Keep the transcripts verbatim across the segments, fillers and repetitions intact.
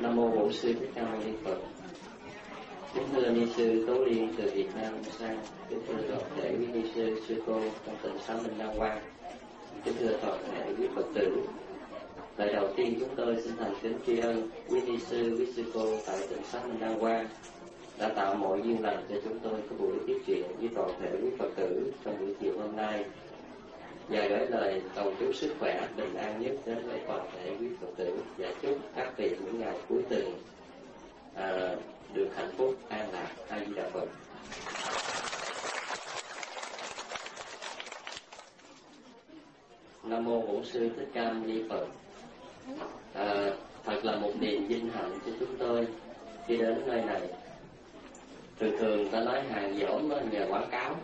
Nam mô Bổn Sư Thích Ca Mâu Ni Phật. Kính thưa ni sư Tố Liên từ Việt Nam sang, kính thưa toàn thể quý ni sư, sư cô trong tỉnh Xá Minh Đăng Quang, kính thưa toàn thể quý Phật tử. Lời đầu tiên chúng tôi xin thành kính tri ân quý ni sư, quý sư cô tại tỉnh Xá Minh Đăng Quang đã tạo mọi duyên lành cho chúng tôi có buổi tiếp chuyện với toàn thể quý Phật tử trong buổi chiều hôm nay, và gửi lời cầu chúc sức khỏe bình an nhất đến với toàn thể quý Phật tử, và chúc các vị những ngày cuối tuần à, được hạnh phúc an lạc. A Di Đà Phật. Nam mô Bổn Sư Thích Ca Mâu Ni Phật. À, thật là một niềm vinh hạnh cho chúng tôi khi đến nơi này. Thường thường ta nói hàng dỗm nó nhờ quảng cáo.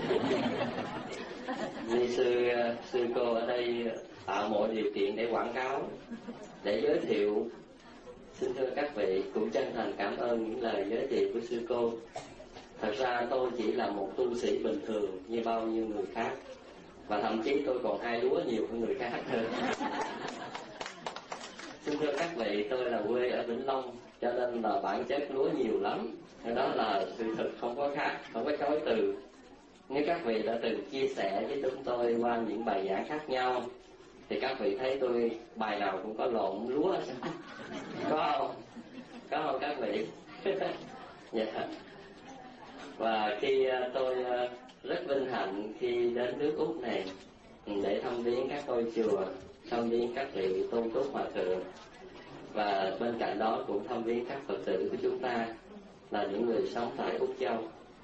Như sư sư cô ở đây tạo mọi điều kiện để quảng cáo, để giới thiệu. Xin thưa các vị, cũng chân thành cảm ơn những lời giới thiệu của sư cô. Thật ra tôi chỉ là một tu sĩ bình thường như bao nhiêu người khác, và thậm chí tôi còn hai lúa nhiều hơn người khác hơn. Xin thưa các vị, tôi là quê ở Vĩnh Long, cho nên là bản chất lúa nhiều lắm. Đó là sự thật, không có khác, không có chối từ. Nếu các vị đã từng chia sẻ với chúng tôi qua những bài giảng khác nhau, thì các vị thấy tôi bài nào cũng có lộn lúa sao? Có không? Có không các vị? Yeah. Và khi tôi rất vinh hạnh khi đến nước Úc này để thăm viếng các ngôi chùa, thăm viếng các vị tôn túc hòa thượng, và bên cạnh đó cũng thăm viếng các Phật tử của chúng ta là những người sống tại Úc Châu.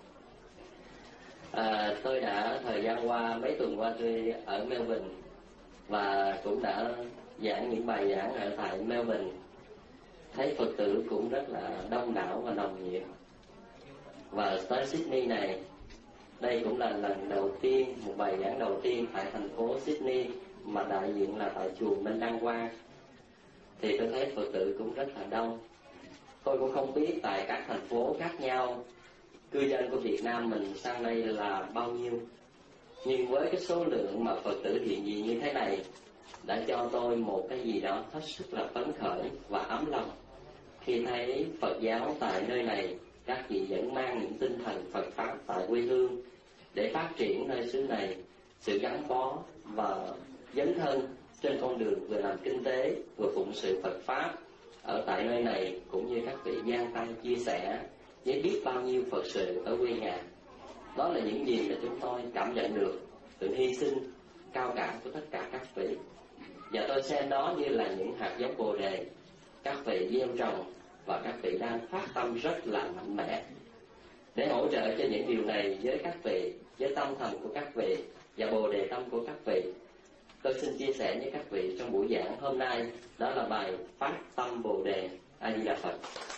À, tôi đã thời gian qua, mấy tuần qua tôi ở Melbourne, và cũng đã giảng những bài giảng ở tại Melbourne. Thấy Phật tử cũng rất là đông đảo và nồng nhiệt. Và tới Sydney này, đây cũng là lần đầu tiên, một bài giảng đầu tiên tại thành phố Sydney mà đại diện là tại chùa Minh Đăng Quang, thì tôi thấy Phật tử cũng rất là đông. Tôi cũng không biết tại các thành phố khác nhau cư dân của Việt Nam mình sang đây là bao nhiêu, nhưng với cái số lượng mà Phật tử hiện diện như thế này đã cho tôi một cái gì đó hết sức là phấn khởi và ấm lòng khi thấy Phật giáo tại nơi này, các vị vẫn mang những tinh thần Phật pháp tại quê hương để phát triển nơi xứ này, sự gắn bó và dấn thân trên con đường vừa làm kinh tế vừa phụng sự Phật pháp ở tại nơi này, cũng như các vị giang tay chia sẻ với biết bao nhiêu Phật sự ở quê nhà. Đó là những gì mà chúng tôi cảm nhận được, sự hy sinh cao cả của tất cả các vị, và tôi xem đó như là những hạt giống Bồ đề các vị gieo trồng và các vị đang phát tâm rất là mạnh mẽ. Để hỗ trợ cho những điều này với các vị, với tâm thần của các vị và Bồ đề tâm của các vị, tôi xin chia sẻ với các vị trong buổi giảng hôm nay, đó là bài Phát Tâm Bồ Đề. A Di Đà Phật.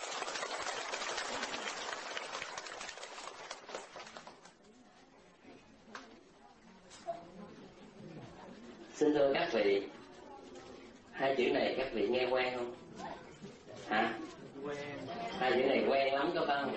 Xin thưa các vị, hai chữ này các vị nghe quen không? Hả? Quen. Hai chữ này quen lắm có phải không?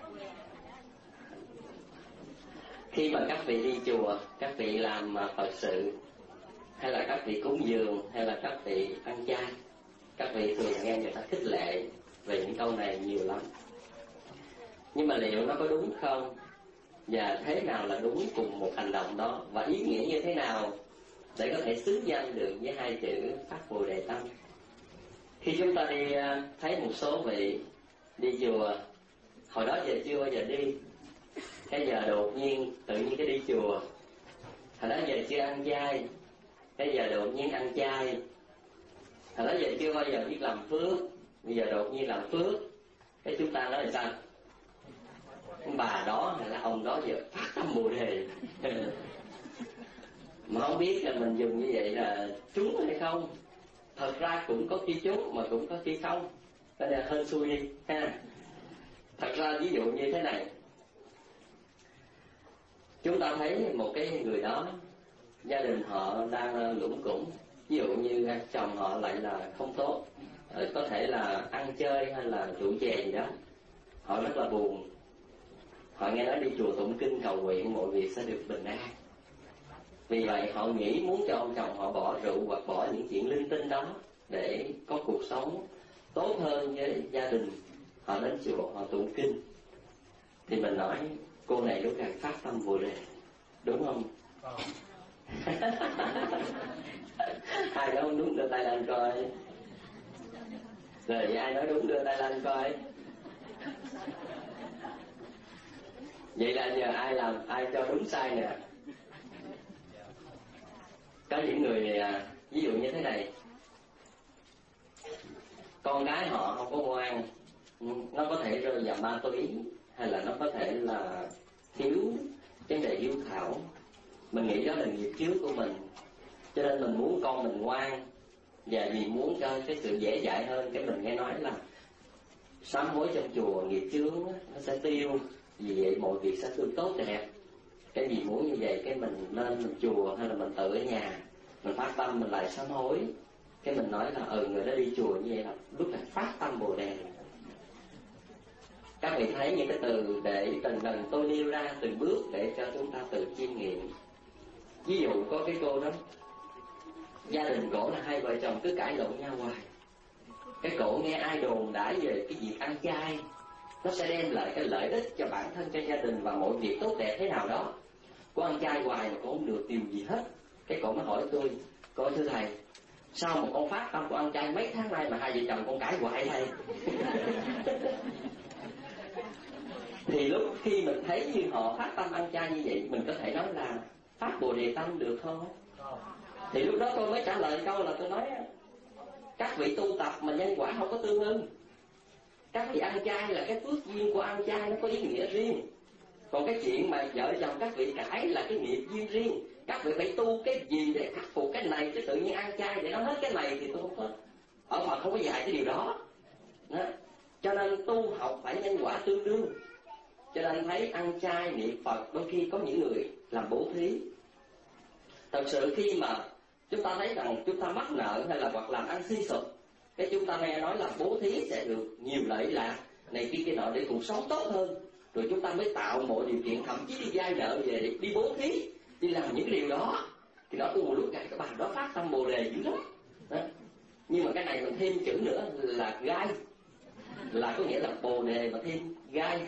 Khi mà các vị đi chùa, các vị làm Phật sự, hay là các vị cúng dường, hay là các vị ăn chay, các vị thường nghe người ta khích lệ về những câu này nhiều lắm. Nhưng mà liệu nó có đúng không? Và thế nào là đúng cùng một hành động đó? Và ý nghĩa như thế nào để có thể xứng danh được với hai chữ Phát Bồ Đề Tâm? Khi chúng ta đi thấy một số vị đi chùa, hồi đó giờ chưa bao giờ đi, cái giờ đột nhiên tự nhiên cái đi chùa. Hồi đó giờ chưa ăn chay, cái giờ đột nhiên ăn chay. Hồi đó giờ chưa bao giờ biết làm phước, bây giờ đột nhiên làm phước. Cái chúng ta nói là sao? Bà đó hay là ông đó giờ phát tâm Bồ Đề. Mà không biết là mình dùng như vậy là trúng hay không. Thật ra cũng có khi trúng mà cũng có khi không, cái này hơn xui đi ha. Thật ra ví dụ như thế này, chúng ta thấy một cái người đó, gia đình họ đang lủng củng, ví dụ như chồng họ lại là không tốt, có thể là ăn chơi hay là rượu chè gì đó, họ rất là buồn. Họ nghe nói đi chùa tụng kinh cầu nguyện mọi việc sẽ được bình an. Vì vậy họ nghĩ muốn cho ông chồng họ bỏ rượu hoặc bỏ những chuyện linh tinh đó để có cuộc sống tốt hơn với gia đình, họ đến chùa họ tụng kinh, thì mình nói cô này lúc càng phát tâm Bồ Đề, đúng không? Ai đó không đúng đưa tay lên coi. Rồi ai nói đúng đưa tay lên coi. Vậy là nhờ ai làm, ai cho đúng sai nè. Có những người ví dụ như thế này, con gái họ không có ngoan, nó có thể rơi vào ma túy, hay là nó có thể là thiếu vấn đề hiếu thảo. Mình nghĩ đó là nghiệp trước của mình, cho nên mình muốn con mình ngoan, và vì muốn cho cái sự dễ dãi hơn, cái mình nghe nói là sám hối trong chùa nghiệp chướng nó sẽ tiêu, vì vậy mọi việc sẽ tương tốt đẹp. Cái gì muốn như vậy, cái mình lên mình chùa hay là mình tự ở nhà mình phát tâm mình lại sám hối. Cái mình nói là ừ người đó đi chùa như vậy là lúc này phát tâm Bồ Đề. Các vị thấy những cái từ để từng lần tôi nêu ra từng bước để cho chúng ta tự chiêm nghiệm. Ví dụ có cái cô đó, gia đình cổ là hai vợ chồng cứ cãi lộn nhau hoài. Cái cổ nghe ai đồn đãi về cái việc ăn chay nó sẽ đem lại cái lợi ích cho bản thân, cho gia đình và mọi việc tốt đẹp thế nào đó. Cô ăn chay hoài mà cô không được điều gì hết. Cái cổ mới hỏi tôi, cô thưa thầy, sao mà con phát tâm của ăn chay mấy tháng nay mà hai vợ chồng con cãi hoài thầy? Thì lúc khi mình thấy như họ phát tâm ăn chay như vậy, mình có thể nói là phát Bồ Đề tâm được không? Thì lúc đó tôi mới trả lời câu là tôi nói các vị tu tập mà nhân quả không có tương ưng. Các vị ăn chay là cái phước duyên của ăn chay, nó có ý nghĩa riêng. Còn cái chuyện mà vợ chồng các vị cãi là cái nghiệp duyên riêng. Các vị phải tu cái gì để khắc phục cái này, chứ tự nhiên ăn chay để nó hết cái này thì tôi không có, ở Phật không có dạy cái điều đó. Đó. Cho nên tu học phải nhân quả tương đương. Cho nên thấy ăn chay niệm Phật, đôi khi có những người làm bố thí. Thật sự khi mà chúng ta thấy rằng chúng ta mắc nợ hay là hoặc làm ăn suy sụp, cái chúng ta nghe nói là bố thí sẽ được nhiều lợi lạc này kia kia nọ để cuộc sống tốt hơn, rồi chúng ta mới tạo mọi điều kiện, thậm chí đi vay nợ về để đi bố thí, đi làm những cái điều đó. Thì đó có một lúc cái bà đó phát tâm Bồ Đề dữ lắm đó. Nhưng mà cái này mình thêm chữ nữa là gai, là có nghĩa là Bồ Đề mà thêm gai.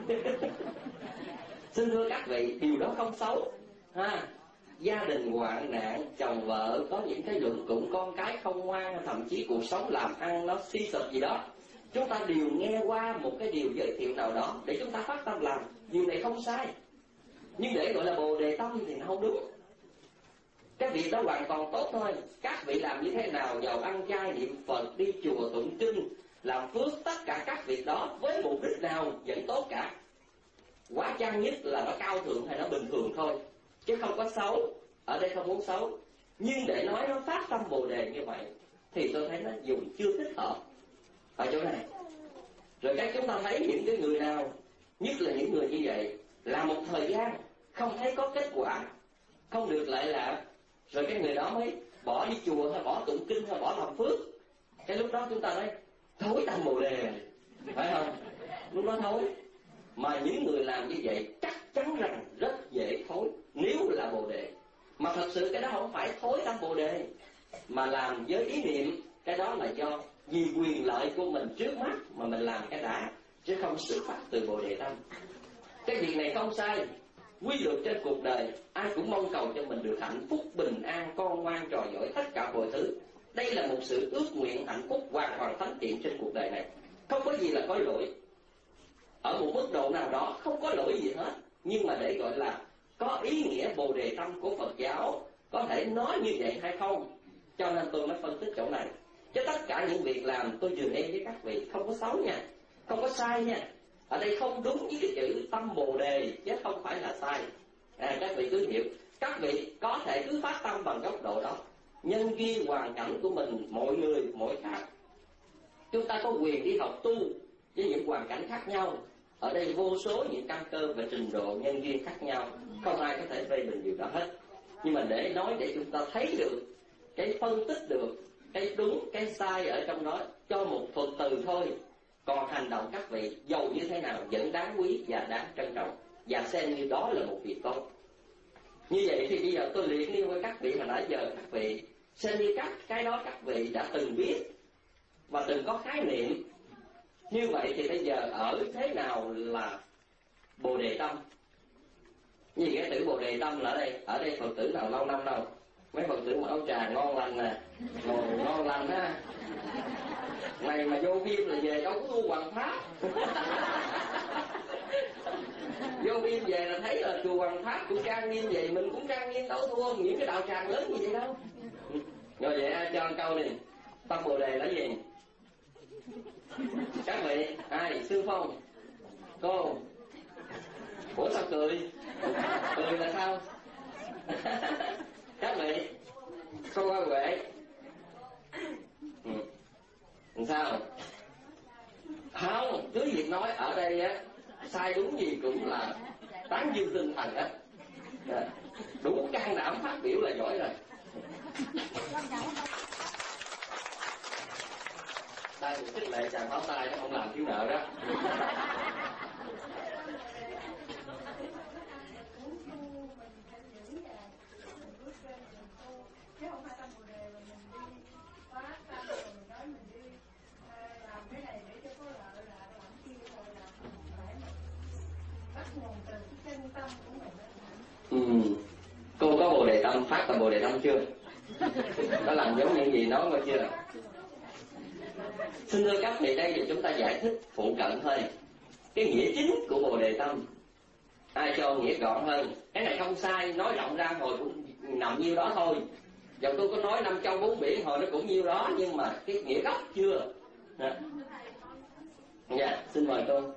Xin thưa các vị, điều đó không xấu ha. Gia đình hoạn nạn, chồng vợ có những cái luận cụng, con cái không ngoan, thậm chí cuộc sống làm ăn nó suy sụp gì đó, chúng ta đều nghe qua một cái điều giới thiệu nào đó để chúng ta phát tâm làm. Điều này không sai, nhưng để gọi là Bồ Đề tâm thì nó không đúng. Cái việc đó hoàn toàn tốt thôi. Các vị làm như thế nào, giàu ăn chay niệm Phật, đi chùa tụng kinh, làm phước, tất cả các việc đó với mục đích nào vẫn tốt cả. Quá chăng nhất là nó cao thượng hay nó bình thường thôi, chứ không có xấu. Ở đây không muốn xấu, nhưng để nói nó phát tâm Bồ Đề như vậy thì tôi thấy nó dùng chưa thích hợp ở chỗ này. Rồi các chúng ta thấy những cái người nào, nhất là những người như vậy, làm một thời gian không thấy có kết quả, không được lợi lạc, rồi cái người đó mới bỏ đi chùa hay bỏ tụng kinh hay bỏ làm phước. Cái lúc đó chúng ta nói thối tâm Bồ Đề, phải không? Lúc đó thối. Mà những người làm như vậy chắc chắn rằng rất dễ thối nếu là Bồ Đề. Mà thật sự cái đó không phải thối tâm Bồ Đề, mà làm với ý niệm, cái đó là do vì quyền lợi của mình trước mắt mà mình làm cái đã, chứ không xuất phát từ Bồ Đề tâm. Cái việc này không sai. Quy luật trên cuộc đời ai cũng mong cầu cho mình được hạnh phúc, bình an, con ngoan, trò giỏi, tất cả mọi thứ. Đây là một sự ước nguyện hạnh phúc hoàn toàn thánh thiện trên cuộc đời này. Không có gì là có lỗi. Ở một mức độ nào đó không có lỗi gì hết, nhưng mà để gọi là có ý nghĩa Bồ Đề tâm của Phật giáo, có thể nói như vậy hay không? Cho nên tôi mới phân tích chỗ này. Chứ tất cả những việc làm tôi vừa nêu với các vị không có xấu nha, không có sai nha. Ở đây không đúng với cái chữ tâm Bồ Đề, chứ không phải là sai. À, các vị cứ hiểu, các vị có thể cứ phát tâm bằng góc độ đó. Nhân duyên hoàn cảnh của mình, mọi người mỗi khác. Chúng ta có quyền đi học tu với những hoàn cảnh khác nhau. Ở đây vô số những căn cơ và trình độ nhân duyên khác nhau, không ai có thể phê bình điều đó hết. Nhưng mà để nói để chúng ta thấy được, cái phân tích được cái đúng, cái sai ở trong đó cho một thuật từ thôi. Còn hành động các vị dầu như thế nào vẫn đáng quý và đáng trân trọng, và xem như đó là một việc tốt. Như vậy thì bây giờ tôi liệt nêu với các vị mà nãy giờ các vị xem như các cái đó các vị đã từng biết, và từng có khái niệm. Như vậy thì bây giờ ở thế nào là Bồ Đề Tâm? Gì cái chữ Bồ Đề Tâm là ở đây? Ở đây Phật tử nào lâu năm đâu? Mấy Phật tử mà áo trà ngon lành nè, ngồi ngon lành ha. Này mà vô phim là về đâu có tu Hoàng Pháp. Vô phim về là thấy là chùa Hoàng Pháp cũng trang nghiêm vậy, mình cũng trang nghiêm, đâu thua những cái đạo tràng lớn như vậy đâu. Rồi vậy cho câu này, tâm Bồ Đề là gì? Các vị, ai? Sư Phong, cô. Ủa sao cười? Cười là sao? Các vị, cô Hoa Huệ. Ừ. Sao? Không, cứ việc nói ở đây á, sai đúng gì cũng là tán dương tinh thần á. Đủ can đảm phát biểu là giỏi rồi. Đây một khích lệ chàng pháo tay nó không làm thiếu nợ đó. Chứ không phải tâm Bồ Đề mà mình đi phát tâm rồi mình nói mình đi làm cái này để cho có lợi là làm kia rồi là phải mình bắt nguồn từ cái chân tâm của mình. Ừ. Cô có Bồ Đề Tâm, phát là Bồ Đề Tâm chưa? Có làm giống những gì nói qua chưa? Xin thưa các vị, đây thì chúng ta giải thích phụ cận thôi. Cái nghĩa chính của Bồ Đề Tâm, ai cho nghĩa gọn hơn? Cái này không sai, nói rộng ra hồi cũng nằm nhiêu đó thôi. Dầu tôi có nói năm châu bốn biển hồi nó cũng nhiêu đó, nhưng mà cái nghĩa gốc chưa. Dạ, xin mời cô.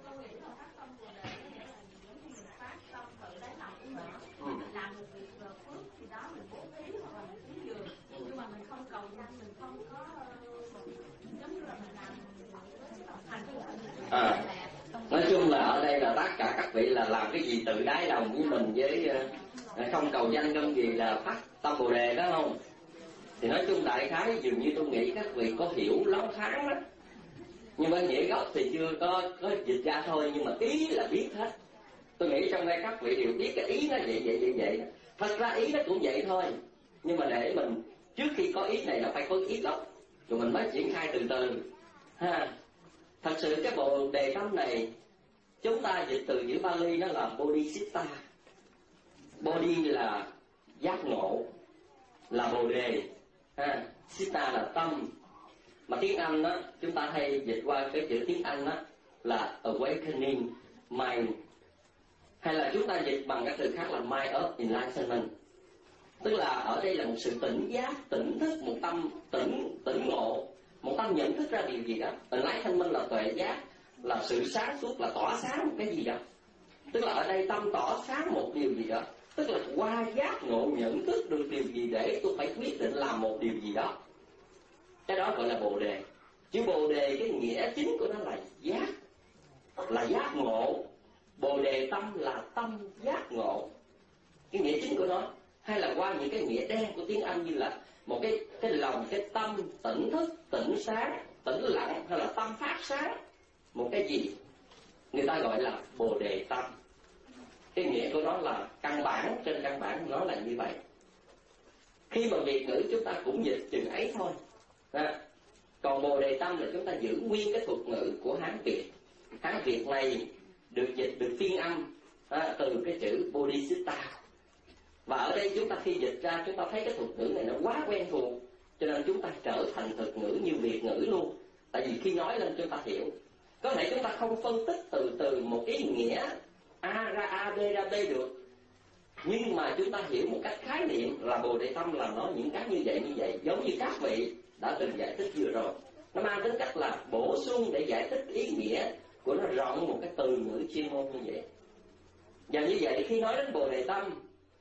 Ừ. Làm một việc phước thì đó mình bố thí hoặc là mình cúng dường, nhưng mà mình không cầu danh, mình không có giống như là mình làm thành cái à, nói chung là ở đây là tất cả các vị là làm cái gì tự đáy lòng với mình, với uh, không cầu danh không gì là phát tâm Bồ Đề đó không? Thì nói chung đại khái dường như tôi nghĩ các vị có hiểu lóng thoáng đó, nhưng mà nghĩa gốc thì chưa có có dịch ra thôi, nhưng mà ý là biết hết. Tôi nghĩ trong đây các vị đều biết cái ý nó vậy vậy vậy vậy. Thật ra ý nó cũng vậy thôi, nhưng mà để mình trước khi có ý này là phải có ý gốc, rồi mình mới triển khai từ từ ha. Thật sự cái Bồ Đề Tâm này chúng ta dịch từ chữ Bali nó là Bodhisatta. Bodhi là giác ngộ, là Bồ Đề ha. Sitta là tâm. Mà tiếng Anh đó chúng ta hay dịch qua cái chữ tiếng Anh đó là awakening mind, hay là chúng ta dịch bằng cái từ khác là mind of enlightenment. Tức là ở đây là một sự tỉnh giác, tỉnh thức, một tâm tỉnh tỉnh ngộ, một tâm nhận thức ra điều gì đó. Enlightenment là tuệ giác, là sự sáng suốt, là tỏa sáng một cái gì đó. Tức là ở đây tâm tỏ sáng một điều gì đó, tức là qua giác ngộ nhận thức được điều gì để tôi phải quyết định làm một điều gì đó. Cái đó gọi là Bồ Đề. Chữ Bồ Đề cái nghĩa chính của nó là giác, là giác ngộ. Bồ Đề tâm là tâm giác ngộ, cái nghĩa chính của nó. Hay là qua những cái nghĩa đen của tiếng Anh như là một cái cái lòng, cái tâm tỉnh thức, tỉnh sáng, tỉnh lặng, hay là tâm phát sáng một cái gì, người ta gọi là Bồ Đề tâm. Cái nghĩa của nó là căn bản, trên căn bản nó là như vậy. Khi mà Việt ngữ chúng ta cũng dịch chừng ấy thôi à. Còn Bồ Đề tâm là chúng ta giữ nguyên cái thuật ngữ của Hán Việt. Hán Việt này được dịch, được phiên âm à, từ cái chữ Bodhisatta. Và ở đây chúng ta khi dịch ra, chúng ta thấy cái thuật ngữ này nó quá quen thuộc, cho nên chúng ta trở thành thuật ngữ như Việt ngữ luôn. Tại vì khi nói lên chúng ta hiểu. Có thể chúng ta không phân tích từ từ một ý nghĩa A ra A, B ra B được, nhưng mà chúng ta hiểu một cách khái niệm là Bồ Đề tâm là nó những cái như vậy như vậy. Giống như các vị đã từng giải thích vừa rồi, nó mang tính cách là bổ sung để giải thích ý nghĩa của nó rộng một cái từ ngữ chuyên môn như vậy. Và như vậy khi nói đến Bồ Đề tâm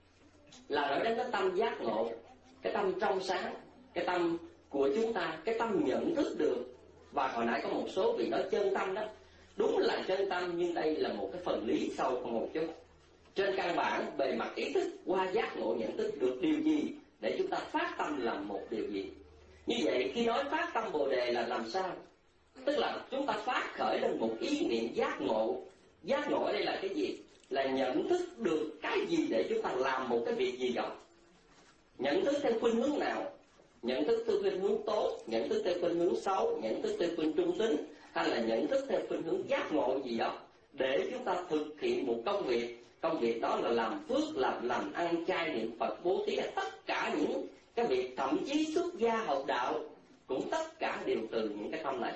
là nói đến cái tâm giác ngộ, cái tâm trong sáng, cái tâm của chúng ta, cái tâm nhận thức được. Và hồi nãy có một số vị nói chân tâm đó, đúng là chân tâm, nhưng đây là một cái phần lý sâu hơn một chút. Trên căn bản bề mặt ý thức qua giác ngộ nhận thức được điều gì để chúng ta phát tâm làm một điều gì. Như vậy khi nói phát tâm Bồ Đề là làm sao? Tức là chúng ta phát khởi lên một ý niệm giác ngộ. Giác ngộ ở đây là cái gì? Là nhận thức được cái gì để chúng ta làm một cái việc gì đó. Nhận thức theo khuynh hướng nào? nhận thức theo khuynh hướng tốt, nhận thức theo khuynh hướng xấu, nhận thức theo khuynh trung tính, hay là nhận thức theo khuynh hướng giác ngộ gì đó, để chúng ta thực hiện một công việc. Công việc đó là làm phước, làm làm ăn chay niệm Phật, bố thí, tất cả những cái việc, thậm chí xuất gia học đạo cũng tất cả đều từ những cái tâm này.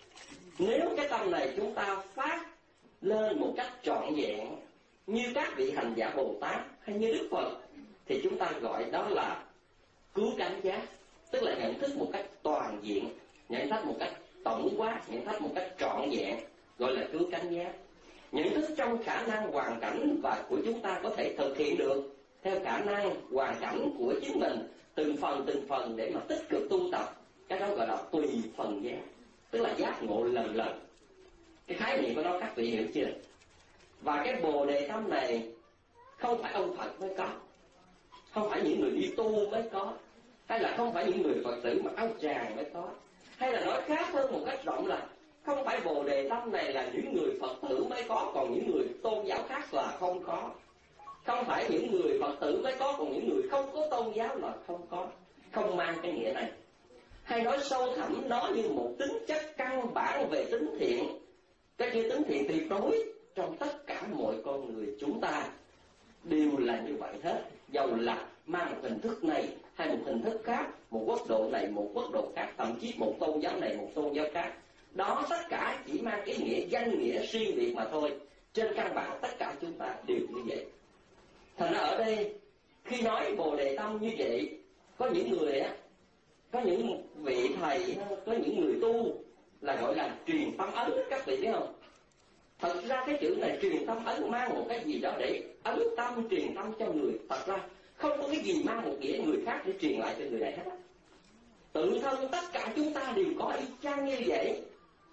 Nếu cái tâm này chúng ta phát lên một cách trọn vẹn như các vị hành giả Bồ Tát hay như Đức Phật, thì chúng ta gọi đó là cứu cánh giác, tức là nhận thức một cách toàn diện, nhận thức một cách tổng quát, nhận thức một cách trọn vẹn, gọi là cứu cánh giác. Nhận thức trong khả năng hoàn cảnh và của chúng ta có thể thực hiện được theo khả năng hoàn cảnh của chính mình, từng phần từng phần để mà tích cực tu tập. Cái đó gọi là tùy phần giác, tức là giác ngộ lần lần. Cái khái niệm của nó các vị hiểu chưa? Và cái bồ đề tâm này không phải ông Phật mới có, không phải những người đi tu mới có, hay là không phải những người Phật tử mặc áo tràng mới có, hay là nói khác hơn một cách rộng là không phải bồ đề tâm này là những người Phật tử mới có, còn những người tôn giáo khác là không có. Không phải những người Phật tử mới có, còn những người không có tôn giáo là không có. Không mang cái nghĩa này. Hay nói sâu thẳm nó như một tính chất căn bản về tính thiện, cái chữ tính thiện tuyệt đối trong tất cả mọi con người chúng ta đều là như vậy hết. Dầu là mang một hình thức này hay một hình thức khác, một quốc độ này một quốc độ khác, thậm chí một tôn giáo này một tôn giáo khác, đó tất cả chỉ mang ý nghĩa danh nghĩa riêng biệt mà thôi. Trên căn bản tất cả chúng ta đều như vậy. Thành ra ở đây khi nói bồ đề tâm như vậy, có những người á, có những vị thầy, có những người tu là gọi là truyền tâm ấn, các vị biết không? Thật ra cái chữ này truyền tâm ấn mang một cái gì đó để ấn tâm, truyền tâm cho người. Thật ra không có cái gì mang một nghĩa người khác để truyền lại cho người này hết. Tự thân tất cả chúng ta đều có y chang như vậy,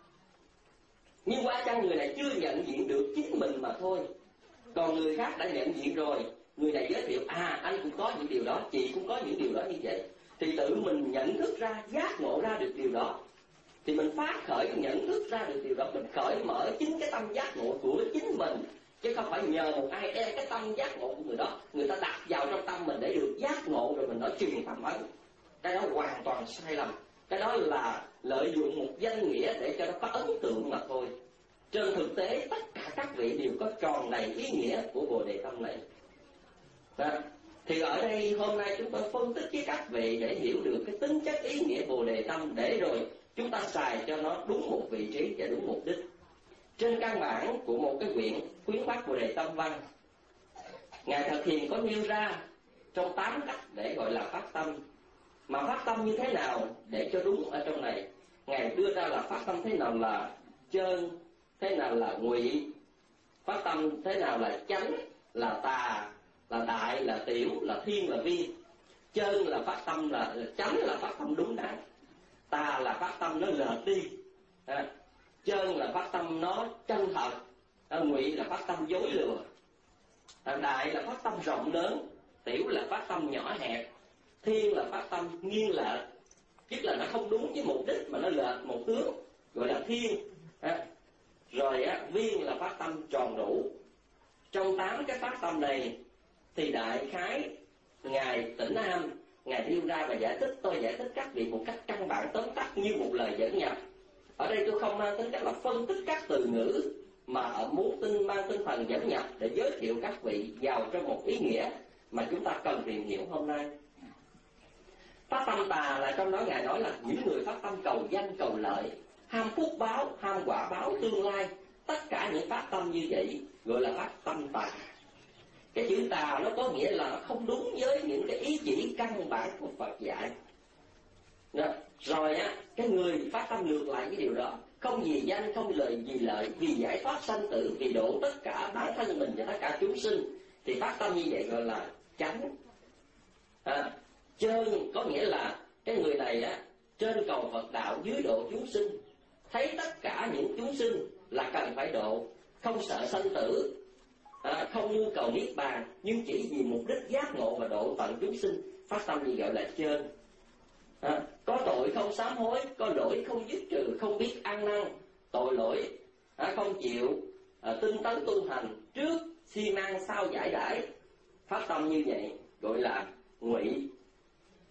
nhưng qua chăng người này chưa nhận diện được chính mình mà thôi. Còn người khác đã nhận diện rồi, người này giới thiệu, à anh cũng có những điều đó, chị cũng có những điều đó như vậy. Thì tự mình nhận thức ra, giác ngộ ra được điều đó, thì mình phát khởi nhận thức ra được điều đó, mình khởi mở chính cái tâm giác ngộ của chính mình, chứ không phải nhờ một ai đem cái tâm giác ngộ của người đó, người ta đặt vào trong tâm mình để được giác ngộ rồi mình nói truyền tâm ấn. Cái đó hoàn toàn sai lầm. Cái đó là lợi dụng một danh nghĩa để cho nó có ấn tượng mà thôi. Trên thực tế tất cả các vị đều có tròn đầy ý nghĩa của bồ đề tâm này. Đó. Thì ở đây hôm nay chúng tôi phân tích với các vị để hiểu được cái tính chất ý nghĩa bồ đề tâm, để rồi chúng ta xài cho nó đúng một vị trí và đúng mục đích. Trên căn bản của một cái quyển khuyến phát bồ đề tâm văn, Ngài Thật Hiền có nêu ra trong tám cách để gọi là phát tâm. Mà phát tâm như thế nào để cho đúng ở trong này, Ngài đưa ra là phát tâm thế nào là chơn, thế nào là ngụy, phát tâm thế nào là chánh, là tà, là đại, là tiểu, là thiên, là vi. Chơn là phát tâm là, là chánh là phát tâm đúng đắn, tà là phát tâm nó lệch đi, à, chơn là phát tâm nó chân thật, à, ngụy là phát tâm dối lừa, à, đại là phát tâm rộng lớn, tiểu là phát tâm nhỏ hẹp, thiên là phát tâm nghiêng lệch, tức là nó không đúng với mục đích mà nó lệch một hướng, gọi là thiên. À, rồi á, viên là phát tâm tròn đủ. Trong tám cái phát tâm này thì đại khái Ngài Tĩnh Nam Ngài đưa ra và giải thích, tôi giải thích các vị một cách căn bản tóm tắt như một lời dẫn nhập. Ở đây tôi không mang tính cách là phân tích các từ ngữ, mà muốn tin mang tinh thần dẫn nhập để giới thiệu các vị vào trong một ý nghĩa mà chúng ta cần tìm hiểu hôm nay. Phát tâm tà là trong đó Ngài nói là những người phát tâm cầu danh cầu lợi, ham phúc báo, ham quả báo tương lai. Tất cả những phát tâm như vậy gọi là phát tâm tà. Cái chữ tà nó có nghĩa là nó không đúng với những cái ý chỉ căn bản của Phật dạy. Đó. Rồi á, cái người phát tâm ngược lại cái điều đó, không vì danh, không lời vì lợi, vì giải thoát sanh tử, vì độ tất cả bản thân mình và tất cả chúng sinh, thì phát tâm như vậy gọi là chánh. À, trên có nghĩa là cái người này á, trên cầu Phật đạo, dưới độ chúng sinh, thấy tất cả những chúng sinh là cần phải độ, không sợ sanh tử, à, không nhu cầu niết bàn, nhưng chỉ vì mục đích giác ngộ và độ tận chúng sinh, phát tâm gì gọi là trên. À, có tội không sám hối, có lỗi không dứt trừ, không biết ăn năn tội lỗi, à, không chịu à, tinh tấn tu hành, trước xi mang sau giải đãi, phát tâm như vậy gọi là ngụy.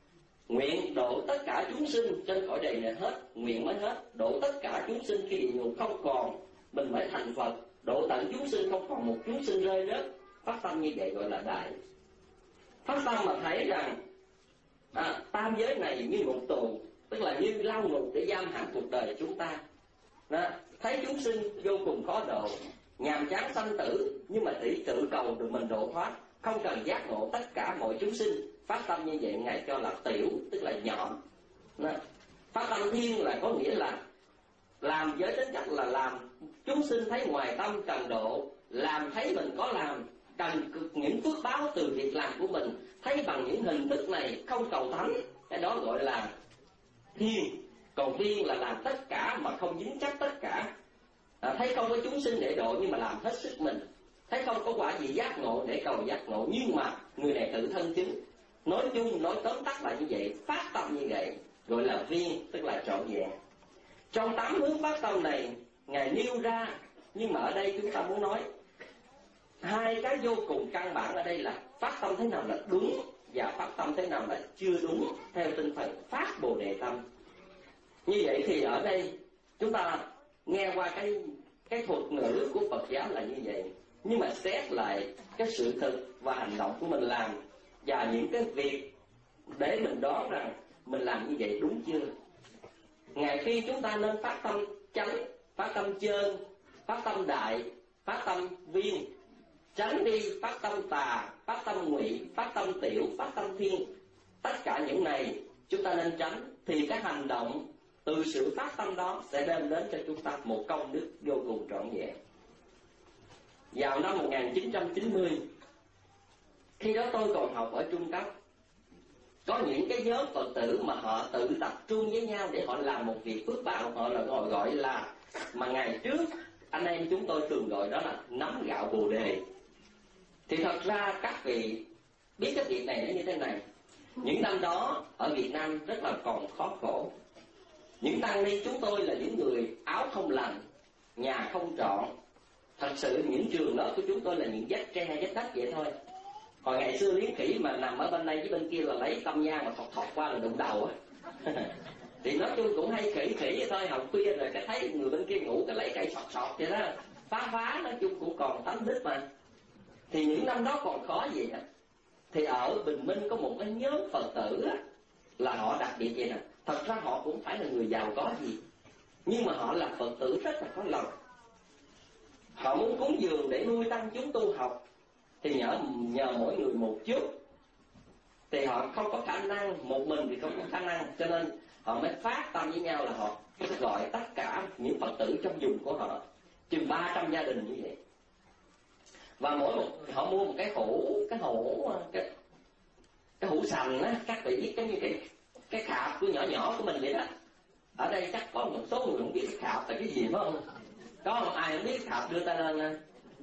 nguyện độ tất cả chúng sinh trên cõi đời này hết, nguyện mới hết. Độ tất cả chúng sinh khi địa ngục không còn, mình mới thành Phật. Độ tận chúng sinh, không còn một chúng sinh rơi rớt. Phát tâm như vậy gọi là đại. Phát tâm mà thấy rằng à, tam giới này như ngục tù, tức là như lao ngục để giam hãm cuộc đời chúng ta. Đó, thấy chúng sinh vô cùng khó độ, nhàm chán sanh tử, nhưng mà chỉ tự cầu được mình độ thoát, không cần giác ngộ tất cả mọi chúng sinh. Phát tâm như vậy Ngài cho là tiểu, tức là nhỏ. Đó. Phát tâm thiên là có nghĩa là làm giới tính chất là làm chúng sinh thấy ngoài tâm cần độ, làm thấy mình có làm, cần những phước báo từ việc làm của mình, thấy bằng những hình thức này không cầu thánh, cái đó gọi là thiên. Còn thiên là làm tất cả mà không dính chấp tất cả, à, thấy không có chúng sinh để độ nhưng mà làm hết sức mình, thấy không có quả gì giác ngộ để cầu giác ngộ, nhưng mà người này tự thân chứng. Nói chung nói tóm tắt là như vậy. Phát tâm như vậy gọi là viên, tức là trọn vẹn. Trong tám hướng phát tâm này Ngài nêu ra, nhưng mà ở đây chúng ta muốn nói hai cái vô cùng căn bản ở đây là phát tâm thế nào là đúng và phát tâm thế nào là chưa đúng, theo tinh thần phát Bồ Đề tâm. Như vậy thì ở đây chúng ta nghe qua cái cái thuật ngữ của Phật giáo là như vậy, nhưng mà xét lại cái sự thực và hành động của mình làm và những cái việc để mình đoán rằng mình làm như vậy đúng chưa. Ngày khi chúng ta nên phát tâm chánh, phát tâm chơn, phát tâm đại, phát tâm viên, tránh đi phát tâm tà, phát tâm ngụy, phát tâm tiểu, phát tâm thiên. Tất cả những này chúng ta nên tránh, thì cái hành động từ sự phát tâm đó sẽ đem đến cho chúng ta một công đức vô cùng trọn vẹn. Vào năm một nghìn chín trăm chín mươi, khi đó tôi còn học ở trung cấp, có những cái nhóm Phật tử mà họ tự tập trung với nhau để họ làm một việc phước báo, họ là gọi gọi là, mà ngày trước anh em chúng tôi thường gọi đó là nắm gạo Bồ Đề. Thì thật ra các vị biết cái việc này nó như thế này. Những năm đó ở Việt Nam rất là còn khó khổ. Những tăng ni chúng tôi là những người áo không lành, nhà không trọn. Thật sự những trường lớp của chúng tôi là những vách tre vách đất vậy thôi. Hồi ngày xưa Liếng Khỉ mà nằm ở bên đây với bên kia là lấy tâm nhang mà thọt thọt qua là đụng đầu á. Thì nói chung cũng hay khỉ khỉ vậy thôi, học khuya rồi cái thấy người bên kia ngủ cái lấy cây sọt sọt vậy đó, phá phá, nói chung cũng còn tánh đích mà. Thì những năm đó còn khó gì á. Thì ở Bình Minh có một cái nhóm Phật tử á, là họ đặc biệt vậy nè. Thật ra họ cũng phải là người giàu có gì, nhưng mà họ là Phật tử rất là có lòng. Họ muốn cúng dường để nuôi tăng chúng tu học, thì nhờ, nhờ mỗi người một chút. Thì họ không có khả năng, một mình thì không có khả năng, cho nên họ mới phát tâm với nhau là họ gọi tất cả những Phật tử trong vùng của họ, chừng ba trăm gia đình như vậy. Và mỗi một họ mua một cái hũ, cái hũ cái, cái hũ sành á, các vị biết giống như cái cái khạp của nhỏ nhỏ của mình vậy đó. Ở đây chắc có một số người không biết cái khạp là cái gì phải không? Có không ai không biết cái khạp đưa tay lên nè.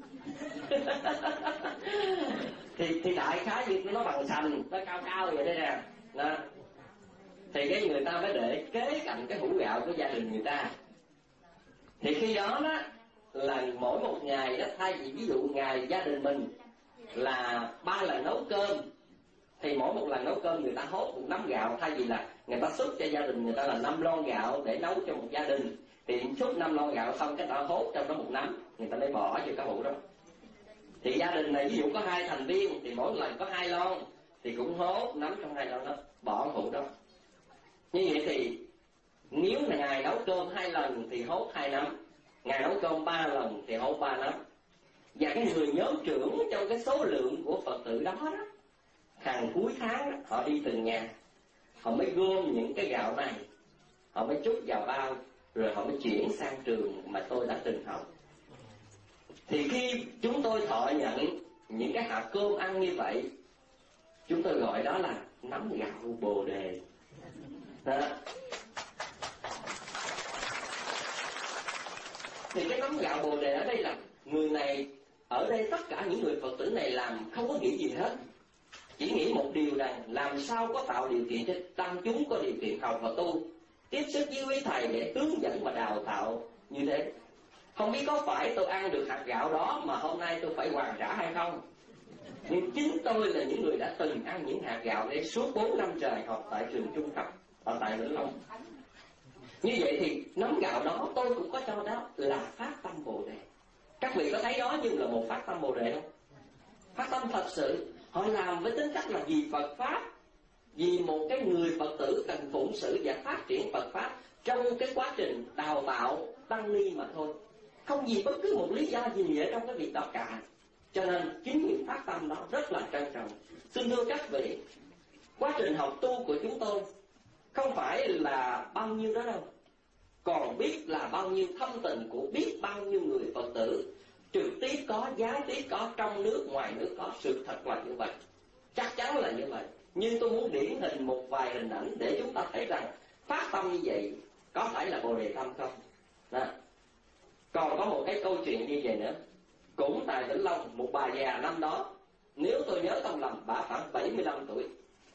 thì thì đại khái như nó bằng sành, nó cao cao vậy đây nè. Đó. Thì cái người ta mới để kế cạnh cái hũ gạo của gia đình người ta. Thì khi đó đó là mỗi một ngày đó, thay vì ví dụ ngày gia đình mình là ba lần nấu cơm, thì mỗi một lần nấu cơm người ta hốt một nắm gạo, thay vì là người ta xúc cho gia đình người ta là năm lon gạo để nấu cho một gia đình, thì xúc năm lon gạo xong cái ta hốt trong đó một nắm, người ta mới bỏ vô cái hũ đó. Thì gia đình này ví dụ có hai thành viên thì mỗi lần có hai lon, thì cũng hốt nắm trong hai lon đó, bỏ hũ đó. Như vậy thì nếu là ngày nấu cơm hai lần thì hốt hai nắm, ngày nấu cơm ba lần thì hốt ba nắm. Và cái người nhóm trưởng trong cái số lượng của Phật tử đó đó, hàng cuối tháng đó, họ đi từng nhà, họ mới gom những cái gạo này, họ mới trút vào bao, rồi họ mới chuyển sang trường mà tôi đã từng học. Thì khi chúng tôi thọ nhận những cái hạt cơm ăn như vậy, chúng tôi gọi đó là nắm gạo Bồ Đề đó. Thì cái nắm gạo Bồ Đề ở đây là người này, ở đây tất cả những người Phật tử này làm không có nghĩ gì hết, chỉ nghĩ một điều rằng làm sao có tạo điều kiện cho tăng chúng có điều kiện học và tu, tiếp xúc với quý thầy để hướng dẫn và đào tạo như thế. Không biết có phải tôi ăn được hạt gạo đó mà hôm nay tôi phải hoàn trả hay không. Nhưng chính tôi là những người đã từng ăn những hạt gạo để suốt bốn năm trời học tại trường trung cấp ở tại Vĩnh Long. Như vậy thì nắm gạo đó tôi cũng có cho đó là phát tâm Bồ Đề. Các vị có thấy đó như là một phát tâm Bồ Đề không? Phát tâm thật sự. Họ làm với tính cách là vì Phật Pháp, vì một cái người Phật tử cần phụng sự và phát triển Phật Pháp trong cái quá trình đào tạo tăng ni mà thôi. Không vì bất cứ một lý do gì ở trong cái việc đó cả. Cho nên chính những phát tâm đó rất là trân trọng. Xin thưa các vị, quá trình học tu của chúng tôi không phải là bao nhiêu đó đâu, còn biết là bao nhiêu thâm tình của biết bao nhiêu người Phật tử, trực tiếp có, gián tiếp có, trong nước ngoài nước có. Sự thật là như vậy, chắc chắn là như vậy. Nhưng tôi muốn điển hình một vài hình ảnh để chúng ta thấy rằng phát tâm như vậy có phải là Bồ Đề tâm không? Đó. Còn có một cái câu chuyện như vậy nữa, cũng tại Vĩnh Long, một bà già năm đó, nếu tôi nhớ không lầm, bà khoảng bảy mươi lăm tuổi.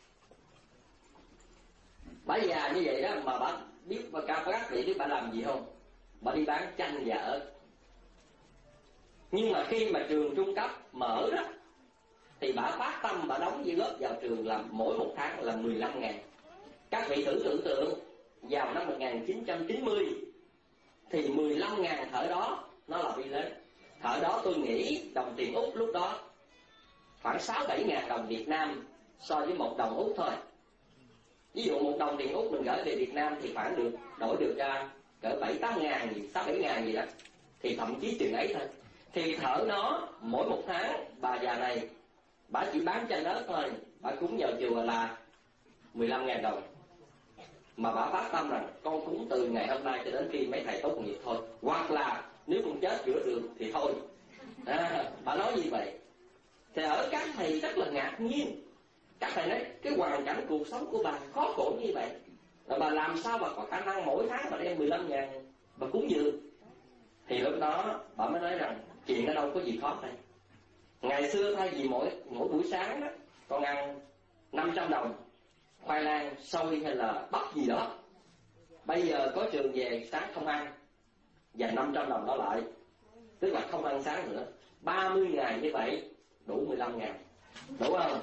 Bà già như vậy đó mà bà biết bà ca các vị biết bà làm gì không? Bà đi bán chanh và ớt. Nhưng mà khi mà trường trung cấp mở đó thì bà phát tâm, bà đóng với góp vào trường là mỗi một tháng là mười lăm ngàn. Các vị thử tưởng tượng, vào năm một nghìn chín trăm chín mươi thì mười lăm ngàn thở đó nó là vi lớn. Thở đó tôi nghĩ đồng tiền Úc lúc đó khoảng sáu bảy ngàn đồng Việt Nam so với một đồng Úc thôi. Ví dụ một đồng tiền Úc mình gửi về Việt Nam thì khoảng được đổi được ra cỡ bảy tám ngàn gì, sáu bảy ngàn gì đó, thì thậm chí chừng ấy thôi. Thì thở nó mỗi một tháng bà già này bà chỉ bán chanh ớt thôi, bà cúng vào chùa là mười lăm ngàn đồng. Mà bà phát tâm rằng con cúng từ ngày hôm nay cho đến khi mấy thầy tốt nghiệp thôi, hoặc là nếu con chết chữa được thì thôi. À, bà nói như vậy. Thì ở các thầy rất là ngạc nhiên. Các thầy nói cái hoàn cảnh cuộc sống của bà khó khổ như vậy, rồi bà làm sao bà có khả năng mỗi tháng bà đem mười lăm ngàn bà cúng dường. Thì lúc đó bà mới nói rằng chuyện đó đâu có gì khó đây. Ngày xưa thay vì mỗi mỗi buổi sáng đó con ăn năm trăm đồng khoai lang, xôi hay là bắp gì đó, bây giờ có trường về sáng không ăn, và năm trăm đồng đó lại, tức là không ăn sáng nữa. Ba mươi ngày như vậy đủ mười lăm ngàn, đủ không?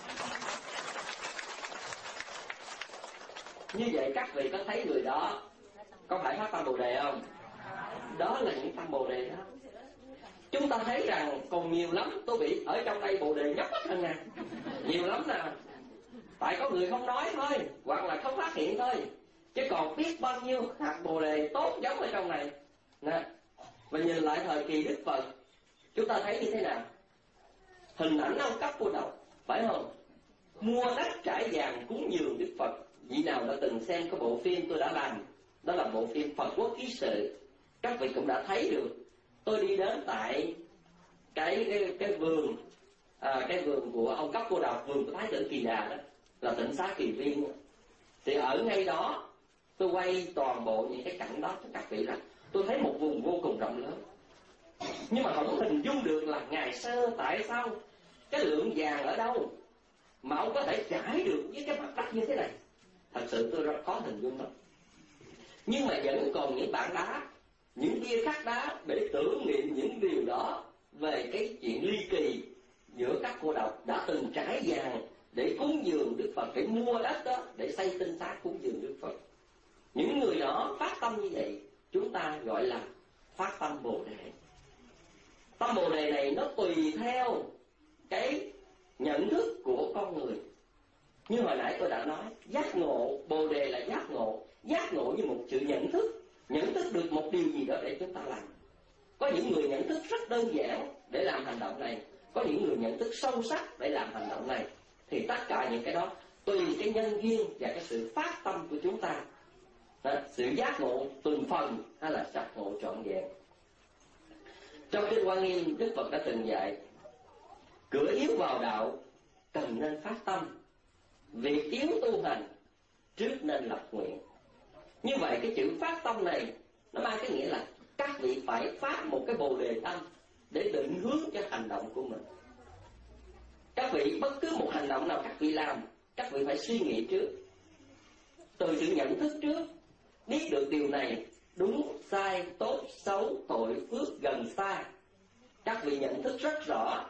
Như vậy các vị có thấy người đó có phải phát tâm Bồ Đề không? Đó là những tâm Bồ Đề đó. Chúng ta thấy rằng còn nhiều lắm. Tôi bị ở trong đây Bồ Đề nhóc hết hơn nè, nhiều lắm nè. Tại có người không nói thôi, hoặc là không phát hiện thôi, chứ còn biết bao nhiêu hạt Bồ Đề tốt giống ở trong này nè. Và nhìn lại thời kỳ Đức Phật, chúng ta thấy như thế nào? Hình ảnh ông Cấp Cô Độc, phải không? Mua đất trải vàng cúng dường Đức Phật. Vị nào đã từng xem cái bộ phim tôi đã làm, đó là bộ phim Phật Quốc Ký Sự, các vị cũng đã thấy được. Tôi đi đến tại cái cái, cái vườn à, cái vườn của ông Cấp Cô Độc, vườn của Thái tử Kỳ Đà đó, là tỉnh xá Kỳ Viên. Thì ở ngay đó tôi quay toàn bộ những cái cảnh đó cho các vị là tôi thấy một vùng vô cùng rộng lớn. Nhưng mà không hình dung được là ngày xưa tại sao cái lượng vàng ở đâu mà ông có thể trải được với cái mặt đất như thế này. Thật sự tôi rất khó hình dung lắm. Nhưng mà vẫn còn những tảng đá, những bia khắc đá để tưởng niệm những điều đó, về cái chuyện ly kỳ giữa các cô độc đã từng trải vàng để cúng dường Đức Phật, để mua đất đó để xây tinh xá cúng dường Đức Phật. Những người đó phát tâm như vậy, chúng ta gọi là phát tâm Bồ Đề. Tâm Bồ Đề này nó tùy theo cái nhận thức của con người. Như hồi nãy tôi đã nói, giác ngộ, Bồ Đề là giác ngộ. Giác ngộ như một sự nhận thức, nhận thức được một điều gì đó để chúng ta làm. Có những người nhận thức rất đơn giản để làm hành động này, có những người nhận thức sâu sắc để làm hành động này. Thì tất cả những cái đó tùy cái nhân duyên và cái sự phát tâm của chúng ta. Đó, sự giác ngộ từng phần hay là giác ngộ trọn vẹn. Trong Kinh Hoa Nghiêm, Đức Phật đã từng dạy cửa yếu vào đạo cần nên phát tâm, việc yếu tu hành trước nên lập nguyện. Như vậy cái chữ phát tâm này nó mang cái nghĩa là các vị phải phát một cái Bồ Đề tâm để định hướng cho hành động của mình. Các vị bất cứ một hành động nào các vị làm, các vị phải suy nghĩ trước, từ sự nhận thức trước, biết được điều này đúng sai tốt xấu tội phước gần xa. Các vị nhận thức rất rõ,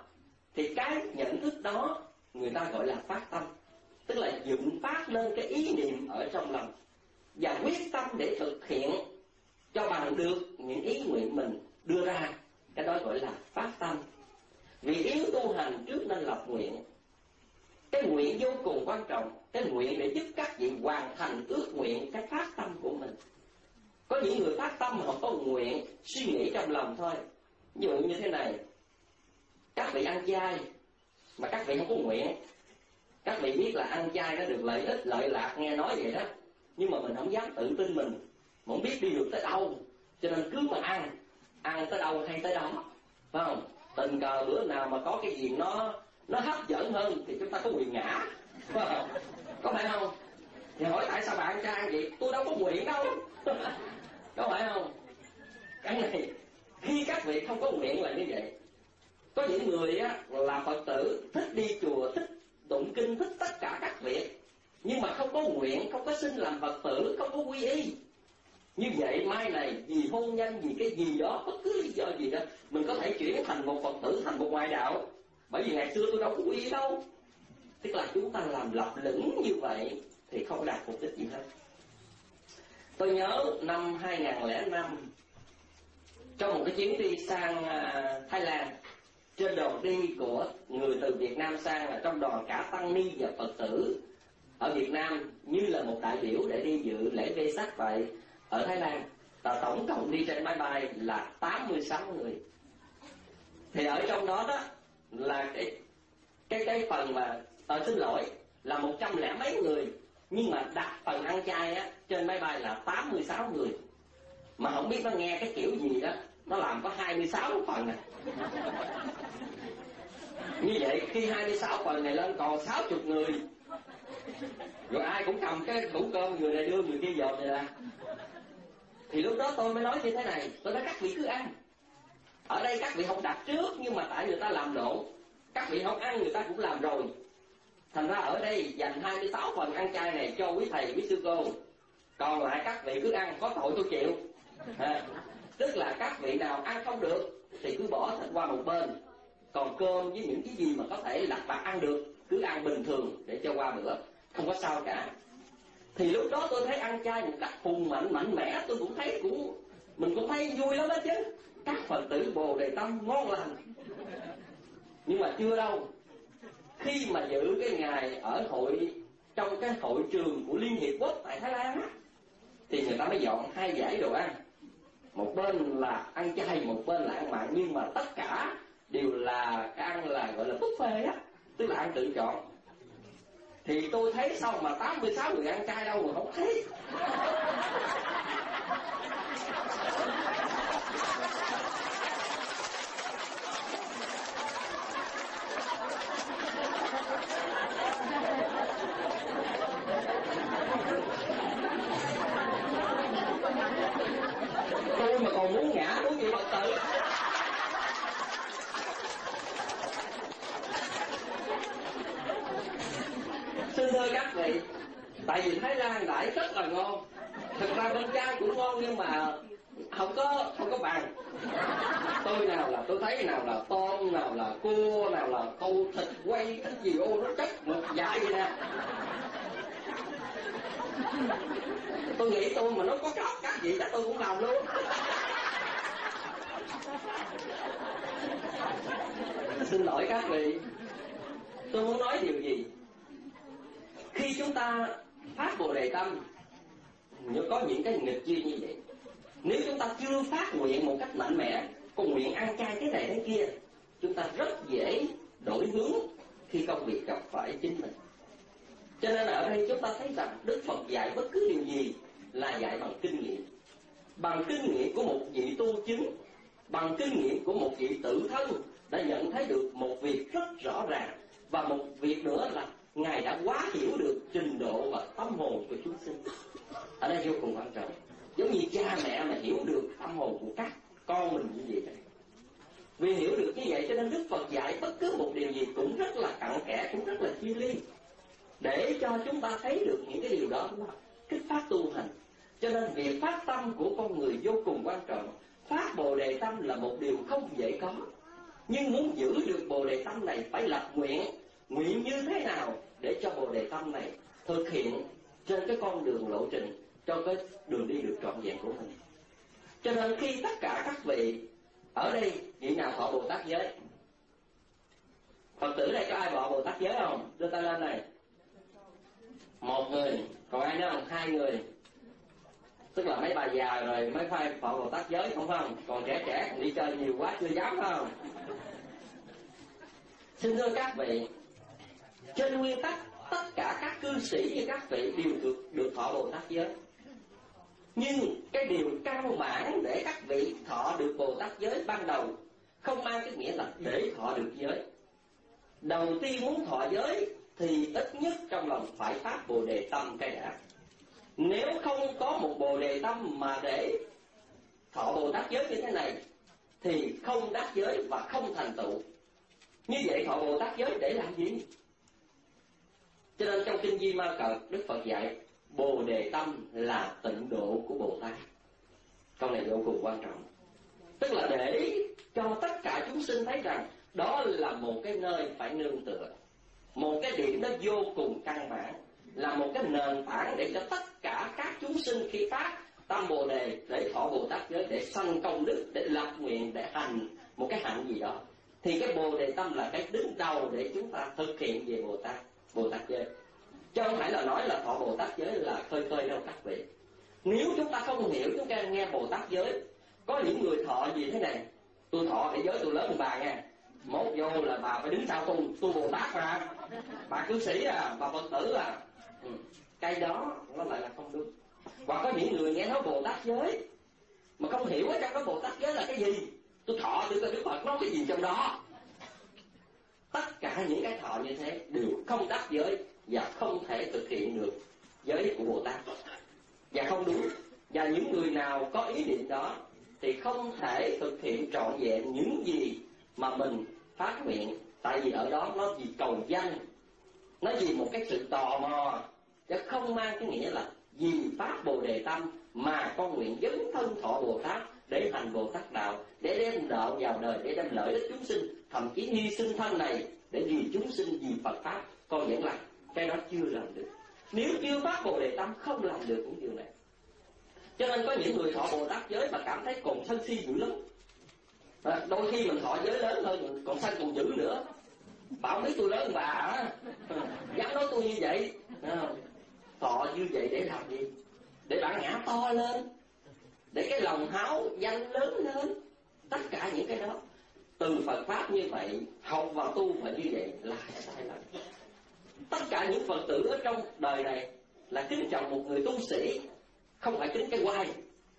thì cái nhận thức đó người ta gọi là phát tâm, tức là dựng phát lên cái ý niệm ở trong lòng và quyết tâm để thực hiện cho bằng được những ý nguyện mình đưa ra. Cái đó gọi là phát tâm. Vì yếu tu hành trước nên lập nguyện. Cái nguyện vô cùng quan trọng, cái nguyện để giúp các vị hoàn thành ước nguyện, cái phát tâm của mình. Có những người phát tâm họ có nguyện suy nghĩ trong lòng thôi. Ví dụ như thế này: các vị ăn chay mà các vị không có nguyện. Các vị biết là ăn chay nó được lợi ích, lợi lạc, nghe nói vậy đó, nhưng mà mình không dám tự tin mình, không biết đi được tới đâu, cho nên cứ mà ăn, ăn tới đâu hay tới đó, phải không? Tình cờ bữa nào mà có cái gì nó nó hấp dẫn hơn thì chúng ta có quyền ngã, phải không? Có phải không? Thì hỏi tại sao bạn ăn chay vậy? Tôi đâu có nguyện đâu. Có phải không? Cái này khi các vị không có nguyện là như vậy. Có những người á là Phật tử, thích đi chùa, thích tụng kinh, thích tất cả các việc, nhưng mà không có nguyện, không có xin làm Phật tử, không có quy y. Như vậy mai này vì hôn nhân, vì cái gì đó, bất cứ lý do gì đó, mình có thể chuyển thành một Phật tử, thành một ngoại đạo. Bởi vì ngày xưa tôi đâu có quy y đâu. Tức là chúng ta làm lập lửng như vậy thì không đạt mục đích gì hết. Tôi nhớ năm hai không không năm, trong một cái chuyến đi sang Thái Lan, trên đoàn đi của người từ Việt Nam sang, là trong đoàn cả tăng ni và Phật tử ở Việt Nam như là một đại biểu để đi dự lễ Vesak vậy ở Thái Lan. Và tổng cộng đi trên máy bay là tám mươi sáu người. Thì ở trong đó đó là cái cái cái phần mà tôi xin lỗi là một trăm lẻ mấy người, nhưng mà đặt phần ăn chay á trên máy bay là tám mươi sáu người. Mà không biết nó nghe cái kiểu gì đó, nó làm có hai mươi sáu phần này. Như vậy khi hai mươi sáu phần này lên còn sáu mươi người, rồi ai cũng cầm cái hũ cơm, người này đưa người kia dồn vậy là. Thì lúc đó tôi mới nói như thế này, tôi nói các vị cứ ăn. Ở đây các vị không đặt trước, nhưng mà tại người ta làm lộn, các vị không ăn người ta cũng làm rồi. Thành ra ở đây dành hai mươi sáu phần ăn chay này cho quý thầy, quý sư cô, còn lại các vị cứ ăn, có tội tôi chịu. À, tức là các vị nào ăn không được thì cứ bỏ thịt qua một bên, còn cơm với những cái gì mà có thể lặt vặt ăn được cứ ăn bình thường để cho qua bữa, không có sao cả. Thì lúc đó tôi thấy ăn chay một cách hùng mạnh mạnh mẽ, tôi cũng thấy cũng mình cũng thấy vui lắm đó chứ. Các Phật tử Bồ Đề Tâm ngon lành. Nhưng mà chưa đâu. Khi mà dự cái ngày ở hội, trong cái hội trường của Liên Hiệp Quốc tại Thái Lan á, thì người ta mới dọn hai dãy đồ ăn. Một bên là ăn chay, một bên là ăn mặn, nhưng mà tất cả đều là cái ăn là gọi là buffet á, tức là ăn tự chọn. Thì tôi thấy sao mà tám mươi sáu người ăn chay đâu mà không thấy. Tôi mà còn muốn ngã muốn gì Phật tử. Xin thưa các vị, tại vì Thái Lan đãi rất là ngon. Thực ra bên chay cũng ngon nhưng mà không có không có bằng. Tôi nào là tôi thấy nào là tôm, nào là cua, nào là câu thịt quay, cái gì ô nó chất một dại vậy nè. Tôi nghĩ tôi mà nó có chót các gì chắc tôi cũng làm luôn. Xin lỗi các vị, tôi muốn nói điều gì? Khi chúng ta phát Bồ Đề Tâm, nếu có những cái nghịch duyên như vậy, nếu chúng ta chưa phát nguyện một cách mạnh mẽ, còn nguyện ăn chay cái này cái kia, chúng ta rất dễ đổi hướng khi công việc gặp phải chính mình. Cho nên ở đây chúng ta thấy rằng Đức Phật dạy bất cứ điều gì là dạy bằng kinh nghiệm. Bằng kinh nghiệm của một vị tu chứng, bằng kinh nghiệm của một vị tự thân đã nhận thấy được một việc rất rõ ràng. Và một việc nữa là Ngài đã quá hiểu được trình độ và tâm hồn của chúng sinh. Ở đây vô cùng quan trọng. Giống như cha mẹ mà hiểu được tâm hồn của các con mình như vậy. Vì hiểu được như vậy cho nên Đức Phật dạy bất cứ một điều gì cũng rất là cặn kẽ, cũng rất là chi li, để cho chúng ta thấy được những cái điều đó kích phát tu hành. Cho nên việc phát tâm của con người vô cùng quan trọng. Phát Bồ Đề Tâm là một điều không dễ có. Nhưng muốn giữ được bồ đề tâm này phải lập nguyện. Nguyện như thế nào để cho bồ đề tâm này thực hiện trên cái con đường lộ trình, cho cái đường đi được trọn vẹn của mình. Cho nên khi tất cả các vị ở đây, vị nào thọ Bồ Tát giới? Phật tử đây có ai thọ Bồ Tát giới không? Đưa tay lên này. Một người. Còn ai nữa không? Hai người. Tức là mấy bà già rồi mới phải thọ Bồ Tát giới, không không? Còn trẻ trẻ đi chơi nhiều quá chưa dám, không? Xin thưa các vị, trên nguyên tắc tất cả các cư sĩ như các vị đều được được thọ Bồ Tát giới. Nhưng cái điều căn bản để các vị thọ được Bồ Tát giới ban đầu không mang cái nghĩa là để thọ được giới. Đầu tiên muốn thọ giới thì ít nhất trong lòng phải phát Bồ Đề tâm cái đã. Nếu không có một Bồ Đề tâm mà để thọ Bồ Tát giới như thế này thì không đắc giới và không thành tựu. Như vậy thọ Bồ Tát giới để làm gì? Cho nên trong kinh Di Ma Cật, Đức Phật dạy Bồ Đề tâm là tịnh độ của Bồ Tát. Câu này vô cùng quan trọng. Tức là để cho tất cả chúng sinh thấy rằng đó là một cái nơi phải nương tựa, một cái điểm nó vô cùng căn bản, là một cái nền tảng để cho tất cả các chúng sinh khi phát tâm Bồ Đề để thọ Bồ Tát giới, để sanh công đức, để lập nguyện, để hành một cái hạnh gì đó, thì cái Bồ Đề tâm là cái đứng đầu để chúng ta thực hiện về Bồ Tát Bồ Tát giới. Chứ không phải là nói là thọ Bồ Tát giới là khơi khơi đâu các vị. Nếu chúng ta không hiểu, chúng ta nghe Bồ Tát giới, có những người thọ gì thế này: tôi thọ cái giới tôi lớn hơn bà nha, mốt vô là bà phải đứng sau tôi, tôi Bồ Tát mà, bà cư sĩ à, bà Phật tử à. Ừ. Cái đó nó lại là không đúng. Hoặc có những người nghe nói Bồ Tát giới mà không hiểu ở trong đó Bồ Tát giới là cái gì. Tôi thọ tôi coi Đức Phật nói cái gì trong đó. Tất cả những cái thọ như thế đều không đắc giới và không thể thực hiện được giới của Bồ Tát, và không đúng. Và những người nào có ý niệm đó thì không thể thực hiện trọn vẹn những gì mà mình phát nguyện. Tại vì ở đó nó vì cầu danh, nó vì một cái sự tò mò, chứ không mang cái nghĩa là vì phát Bồ Đề tâm mà con nguyện dấn thân thọ Bồ Tát để hành Bồ Tát đạo, để đem đạo vào đời, để đem lợi ích chúng sinh, thậm chí hy sinh thân này để vì chúng sinh, vì Phật pháp. Con vẫn làm cái đó chưa làm được. Nếu chưa phát Bồ Đề tâm không làm được những điều này. Cho nên có những người thọ Bồ Tát giới mà cảm thấy còn sân si dữ lắm. À, đôi khi mình thọ giới lớn hơn còn sân còn dữ nữa. Bảo biết tôi lớn bà á, dám nói tôi như vậy. À, thọ như vậy để làm gì? Để bản ngã to lên, để cái lòng háo danh lớn lên. Tất cả những cái đó từ Phật pháp như vậy, học và tu phải như vậy là sai lầm. Tất cả những Phật tử ở trong đời này là kính trọng một người tu sĩ, không phải kính cái oai.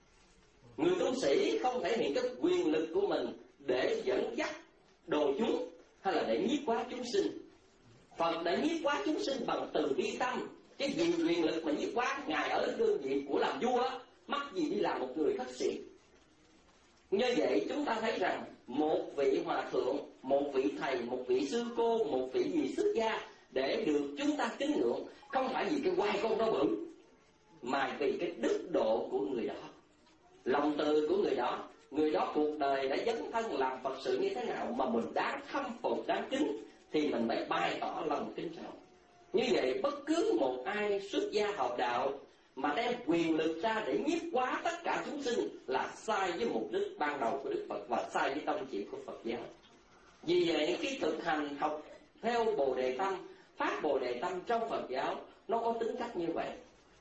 Người tu sĩ không thể hiện cái quyền lực của mình để dẫn dắt đồ chúng, hay là để nhiếp hóa chúng sinh. Phật đã nhiếp hóa chúng sinh bằng từ bi tâm, chứ vì quyền lực mà nhiếp hóa. Ngài ở cương vị của làm vua, mắc gì đi làm một người khất sĩ. Như vậy chúng ta thấy rằng một vị hòa thượng, một vị thầy, một vị sư cô, một vị gì xuất gia để được chúng ta kính ngưỡng, không phải vì cái oai công đó bự, mà vì cái đức độ của người đó, lòng từ của người đó. Người đó cuộc đời đã dấn thân làm Phật sự như thế nào mà mình đáng khâm phục, đáng kính, thì mình mới bày tỏ lòng kính trọng. Như vậy bất cứ một ai xuất gia học đạo mà đem quyền lực ra để nhiếp hóa tất cả chúng sinh là sai với mục đích ban đầu của Đức Phật và sai với tông chỉ của Phật giáo. Vì vậy khi thực hành học theo Bồ Đề tâm, phát Bồ Đề tâm trong Phật giáo, nó có tính cách như vậy.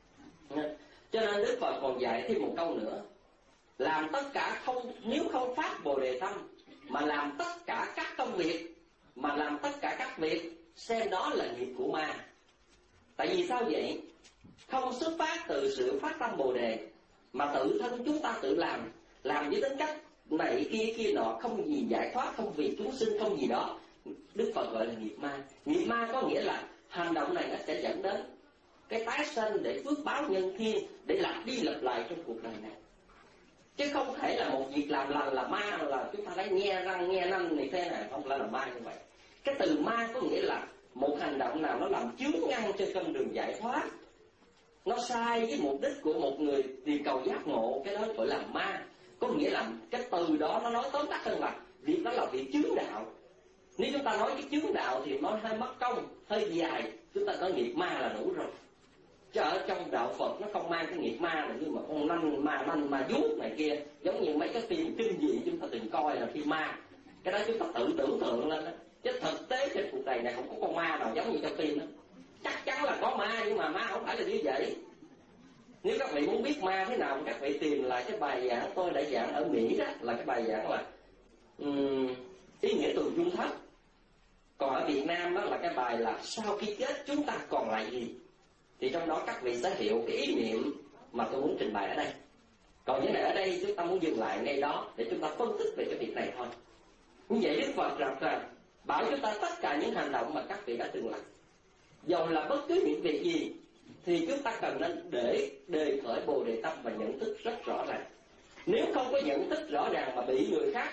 Cho nên Đức Phật còn dạy thêm một câu nữa: làm tất cả không, nếu không phát Bồ Đề tâm mà làm tất cả các công việc, mà làm tất cả các việc, xem đó là nghiệp của ma. Tại vì sao vậy? Không xuất phát từ sự phát tâm Bồ Đề, mà tự thân chúng ta tự làm, làm với tính cách này kia kia nọ, không gì giải thoát, không vì chúng sinh, không gì đó. Đức Phật gọi là nghiệp ma. Nghiệp ma có nghĩa là hành động này nó sẽ dẫn đến cái tái sanh để phước báo nhân thiên, để lặp đi lặp lại trong cuộc đời này. Chứ không thể là một việc làm lành là ma, là chúng ta thấy nghe răng nghe nanh này thế này, không phải là ma như vậy. Cái từ ma có nghĩa là một hành động nào nó làm chướng ngăn cho con đường giải thoát, nó sai với mục đích của một người tìm cầu giác ngộ, cái đó gọi là ma. Có nghĩa là cái từ đó nó nói tóm tắt hơn là việc đó là việc chướng đạo. Nếu chúng ta nói cái chướng đạo thì nói hơi mất công, hơi dài, chúng ta nói nghiệp ma là đủ rồi. Chứ ở trong đạo Phật nó không mang cái nghiệp ma là như mà con nanh ma nanh ma vuốt này kia, giống như mấy cái phim kinh dị chúng ta từng coi là phim ma. Cái đó chúng ta tự tưởng tượng lên đó. Chứ thực tế trên cuộc đời này không có con ma nào giống như trong phim đó. Chắc chắn là có ma, nhưng mà ma không phải là như vậy. Nếu các vị muốn biết ma thế nào, các vị tìm lại cái bài giảng tôi đã giảng ở Mỹ đó, là cái bài giảng là um, ý nghĩa tuần dung thất. Còn ở Việt Nam đó là cái bài là sau khi chết chúng ta còn lại gì. Thì trong đó các vị sẽ hiểu cái ý niệm mà tôi muốn trình bày ở đây. Còn những này ở đây chúng ta muốn dừng lại ngay đó để chúng ta phân tích về cái việc này thôi. Như vậy Đức Phật rằng rằng bảo chúng ta tất cả những hành động mà các vị đã từng làm, dầu là bất cứ những việc gì, thì chúng ta cần nên để đề khởi Bồ Đề tâm và nhận thức rất rõ ràng. Nếu không có nhận thức rõ ràng mà bị người khác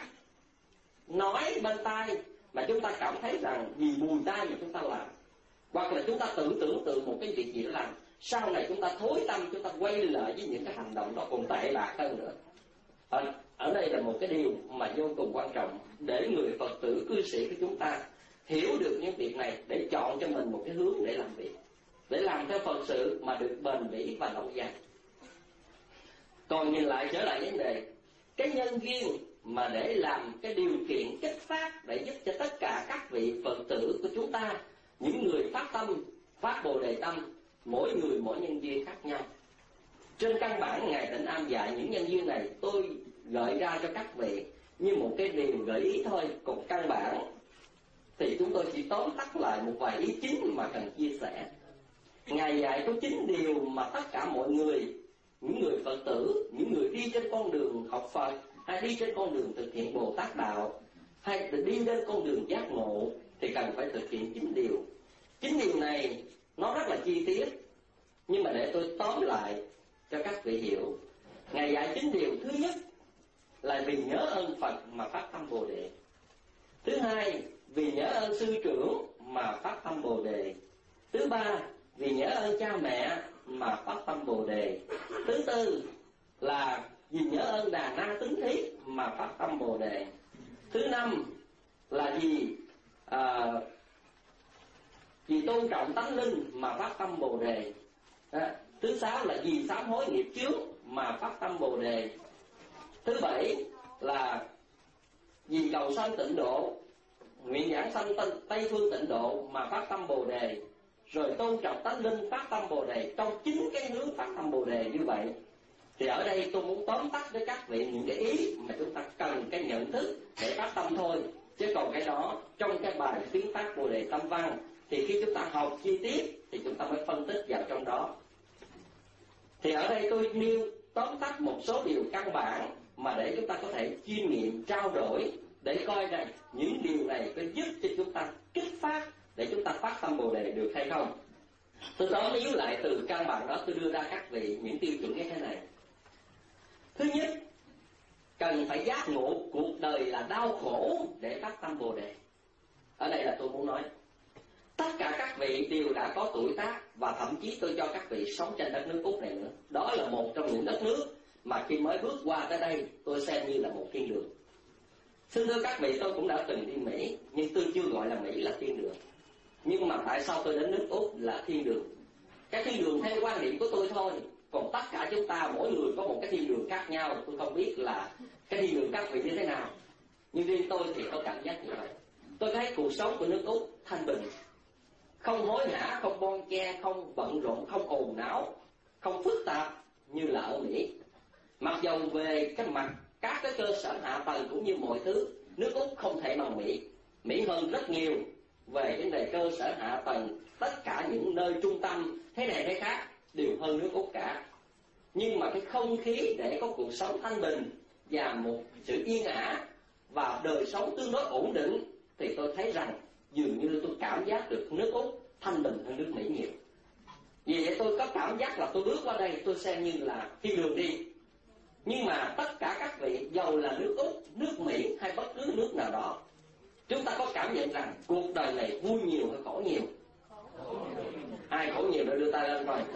nói bên tai mà chúng ta cảm thấy rằng vì mùi tai mà chúng ta làm, hoặc là chúng ta tự tưởng tượng một cái việc gì đó làm, sau này chúng ta thối tâm, chúng ta quay lại với những cái hành động đó còn tệ bạc hơn nữa. Ở, ở đây là một cái điều mà vô cùng quan trọng để người Phật tử cư sĩ của chúng ta hiểu được những việc này, để chọn cho mình một cái hướng để làm việc, để làm theo Phật sự mà được bền bỉ và lâu dài. Còn nhìn lại trở lại vấn đề cái nhân duyên mà để làm cái điều kiện kích phát để giúp cho tất cả các vị Phật tử của chúng ta, những người phát tâm, phát Bồ Đề tâm, mỗi người mỗi nhân duyên khác nhau. Trên căn bản Ngài Tịnh Am dạy những nhân duyên này tôi gợi ra cho các vị như một cái điều gợi ý thôi. Còn căn bản thì chúng tôi chỉ tóm tắt lại một vài ý chính mà cần chia sẻ. Ngài dạy có chín điều mà tất cả mọi người, những người Phật tử, những người đi trên con đường học Phật, hay đi trên con đường thực hiện Bồ Tát đạo, hay đi lên con đường giác ngộ, thì cần phải thực hiện chín điều. Chín điều này nó rất là chi tiết, nhưng mà để tôi tóm lại cho các vị hiểu. Ngài dạy chín điều. Thứ nhất là vì nhớ ơn Phật mà phát tâm Bồ Đề. Thứ hai, vì nhớ ơn sư trưởng mà phát tâm Bồ Đề. Thứ ba, vì nhớ ơn cha mẹ mà phát tâm Bồ Đề. Thứ tư là vì nhớ ơn Đà Na Tính Thí mà phát tâm Bồ Đề. Thứ năm là vì à, vì tôn trọng tánh linh mà phát tâm Bồ Đề. À, thứ sáu là vì sám hối nghiệp chướng mà phát tâm Bồ Đề. Thứ bảy là vì cầu sanh tịnh độ, nguyện giảng sanh Tây Phương tịnh độ mà phát tâm Bồ Đề. Rồi tôn trọng tánh linh phát tâm Bồ Đề. Trong chính cái hướng phát tâm Bồ Đề như vậy, thì ở đây tôi muốn tóm tắt với các vị những cái ý mà chúng ta cần cái nhận thức để phát tâm thôi. Chứ còn cái đó trong cái bài tuyên phát Bồ Đề tâm văn, thì khi chúng ta học chi tiết thì chúng ta mới phân tích vào trong đó. Thì ở đây tôi nêu tóm tắt một số điều căn bản mà để chúng ta có thể chiêm nghiệm, trao đổi, để coi rằng những điều này có giúp cho chúng ta kích phát để chúng ta phát tâm Bồ Đề được hay không. Tôi tóm yếu lại từ căn bản đó, tôi đưa ra các vị những tiêu chuẩn như thế này. Thứ nhất, cần phải giác ngộ cuộc đời là đau khổ để phát tâm Bồ Đề. Ở đây là tôi muốn nói tất cả các vị đều đã có tuổi tác, và thậm chí tôi cho các vị sống trên đất nước Úc này nữa. Đó là một trong những đất nước mà khi mới bước qua tới đây tôi xem như là một thiên đường. Xin thưa các vị, tôi cũng đã từng đi Mỹ, nhưng tôi chưa gọi là Mỹ là thiên đường. Nhưng mà tại sao tôi đến nước Úc là thiên đường? Cái thiên đường theo quan điểm của tôi thôi. Còn tất cả chúng ta mỗi người có một cái thiên đường khác nhau. Tôi không biết là cái thiên đường các vị như thế nào, nhưng riêng tôi thì có cảm giác như vậy. Tôi thấy cuộc sống của nước Úc thanh bình, không hối hả, không bon che, không bận rộn, không ồn náo, không phức tạp như là ở Mỹ. Mặc dầu về cái mặt các cái cơ sở hạ tầng cũng như mọi thứ, nước Úc không thể bằng Mỹ. Mỹ hơn rất nhiều về vấn đề cơ sở hạ tầng, tất cả những nơi trung tâm thế này thế khác đều hơn nước Úc cả. Nhưng mà cái không khí để có cuộc sống thanh bình và một sự yên ả và đời sống tương đối ổn định, thì tôi thấy rằng dường như tôi cảm giác được nước Úc thanh bình hơn nước Mỹ nhiều. Vì vậy tôi có cảm giác là tôi bước qua đây tôi xem như là thiên đường đi. Nhưng mà tất cả các vị, dầu là nước Úc, nước Mỹ hay bất cứ nước nào đó, chúng ta có cảm nhận rằng cuộc đời này vui nhiều hay khổ nhiều? Ai khổ nhiều để đưa tay lên coi.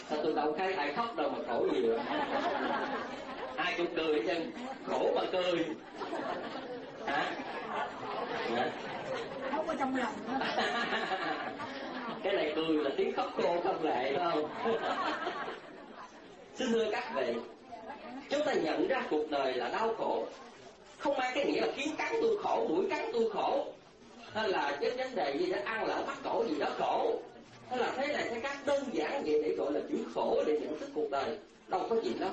Sao tôi đâu thấy ai khóc đâu mà khổ nhiều. Ai cũng cười chứ, khổ mà cười. Hả? Hả? Khóc ở trong lòng đó. Cái này cười là tiếng khóc cô không lệ, phải không? Xin thưa các vị, chúng ta nhận ra cuộc đời là đau khổ, không mang cái nghĩa là kiến cắn tôi khổ, mũi cắn tôi khổ, hay là cái vấn đề gì đó ăn lỡ bắt cổ gì đó khổ, hay là thế này thế khác, đơn giản vậy để gọi là chữ khổ để nhận thức cuộc đời. Đâu có gì đâu.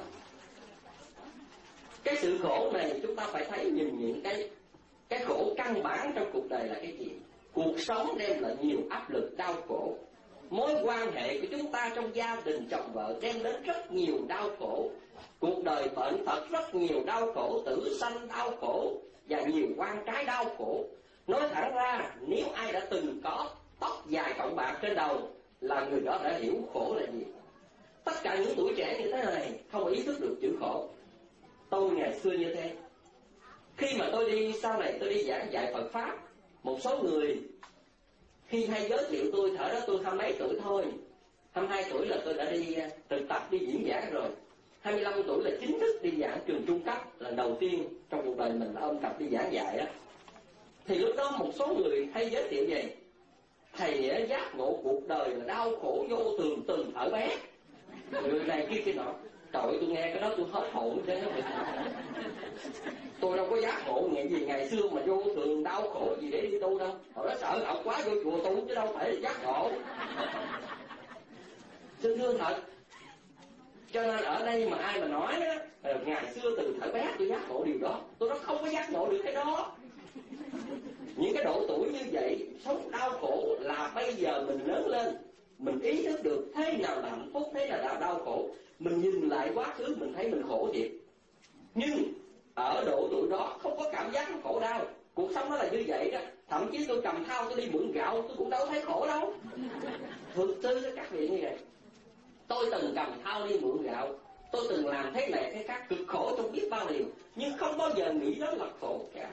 Cái sự khổ này chúng ta phải thấy nhìn những cái cái khổ căn bản trong cuộc đời là cái gì. Cuộc sống đem lại nhiều áp lực đau khổ. Mối quan hệ của chúng ta trong gia đình chồng vợ đem đến rất nhiều đau khổ. Cuộc đời bệnh tật rất nhiều đau khổ, tử sanh đau khổ và nhiều quan trái đau khổ. Nói thẳng ra, nếu ai đã từng có tóc dài cọng bạc trên đầu là người đó đã hiểu khổ là gì. Tất cả những tuổi trẻ như thế này không ý thức được chữ khổ. Tôi ngày xưa như thế. Khi mà tôi đi sau này tôi đi giảng dạy Phật Pháp, một số người khi hay giới thiệu tôi, thở đó tôi hai mấy tuổi thôi, hai mươi hai tuổi là tôi đã đi thực tập đi diễn giảng rồi, hai mươi lăm tuổi là chính thức đi giảng trường trung cấp lần đầu tiên trong cuộc đời mình là ôm cặp đi giảng dạy đó. Thì lúc đó một số người hay giới thiệu vậy, thầy giác ngộ cuộc đời là đau khổ vô thường từ thở bé, người này kia kia nọ. Trời ơi, tôi nghe cái đó tôi hết hồn chứ. Tôi đâu có giác ngộ nghĩa gì ngày xưa mà vô thường đau khổ gì để đi tu đâu. Hồi đó sợ học quá vô chùa tu chứ đâu phải giác ngộ. Xin thưa thật. Cho nên ở đây mà ai mà nói á, ngày xưa từ thở bé tôi giác ngộ điều đó, tôi nói không có giác ngộ được cái đó. Những cái độ tuổi như vậy sống đau khổ là bây giờ mình lớn lên, mình ý thức được thế nào là hạnh phúc, thế nào là đau khổ. Mình nhìn lại quá khứ mình thấy mình khổ thiệt. Nhưng ở độ tuổi đó không có cảm giác khổ đau. Cuộc sống nó là như vậy đó. Thậm chí tôi cầm thao tôi đi mượn gạo tôi cũng đâu thấy khổ đâu. Thực tư các vị như vậy. Tôi từng cầm thao đi mượn gạo, tôi từng làm thế này thế khác, cực khổ trong biết bao điều, nhưng không bao giờ nghĩ đó là khổ cả.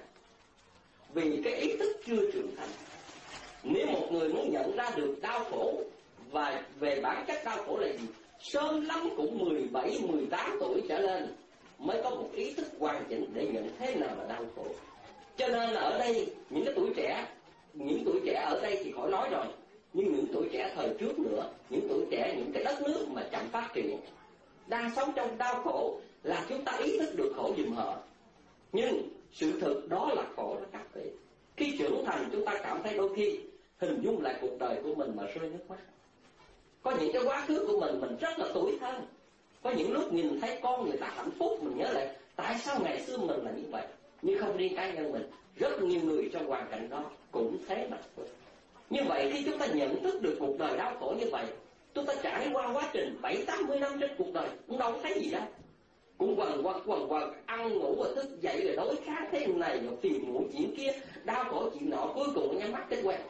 Vì cái ý thức chưa trưởng thành. Nếu một người muốn nhận ra được đau khổ và về bản chất đau khổ là gì, sớm lắm cũng mười bảy, mười tám tuổi trở lên mới có một ý thức hoàn chỉnh để nhận thế nào là đau khổ. Cho nên là ở đây những cái tuổi trẻ, những tuổi trẻ ở đây thì khỏi nói rồi, nhưng những tuổi trẻ thời trước nữa, những tuổi trẻ những cái đất nước mà chậm phát triển đang sống trong đau khổ là chúng ta ý thức được khổ giùm họ. Nhưng sự thực đó là khổ đó các vị. Khi trưởng thành chúng ta cảm thấy đôi khi hình dung lại cuộc đời của mình mà rơi nước mắt. Có những cái quá khứ của mình mình rất là tủi thân. Có những lúc nhìn thấy con người ta hạnh phúc mình nhớ lại tại sao ngày xưa mình là như vậy. Nhưng không riêng cá nhân mình, rất nhiều người trong hoàn cảnh đó cũng thế mà thôi. Như vậy khi chúng ta nhận thức được cuộc đời đau khổ như vậy, chúng ta trải qua quá trình bảy tám mươi năm trên cuộc đời cũng đâu có thấy gì đâu. Cũng quần quật quần quật ăn ngủ và thức dậy rồi đối kháng thế này rồi phiền muộn chuyện kia, đau khổ chuyện nọ, cuối cùng nhắm mắt cái quen.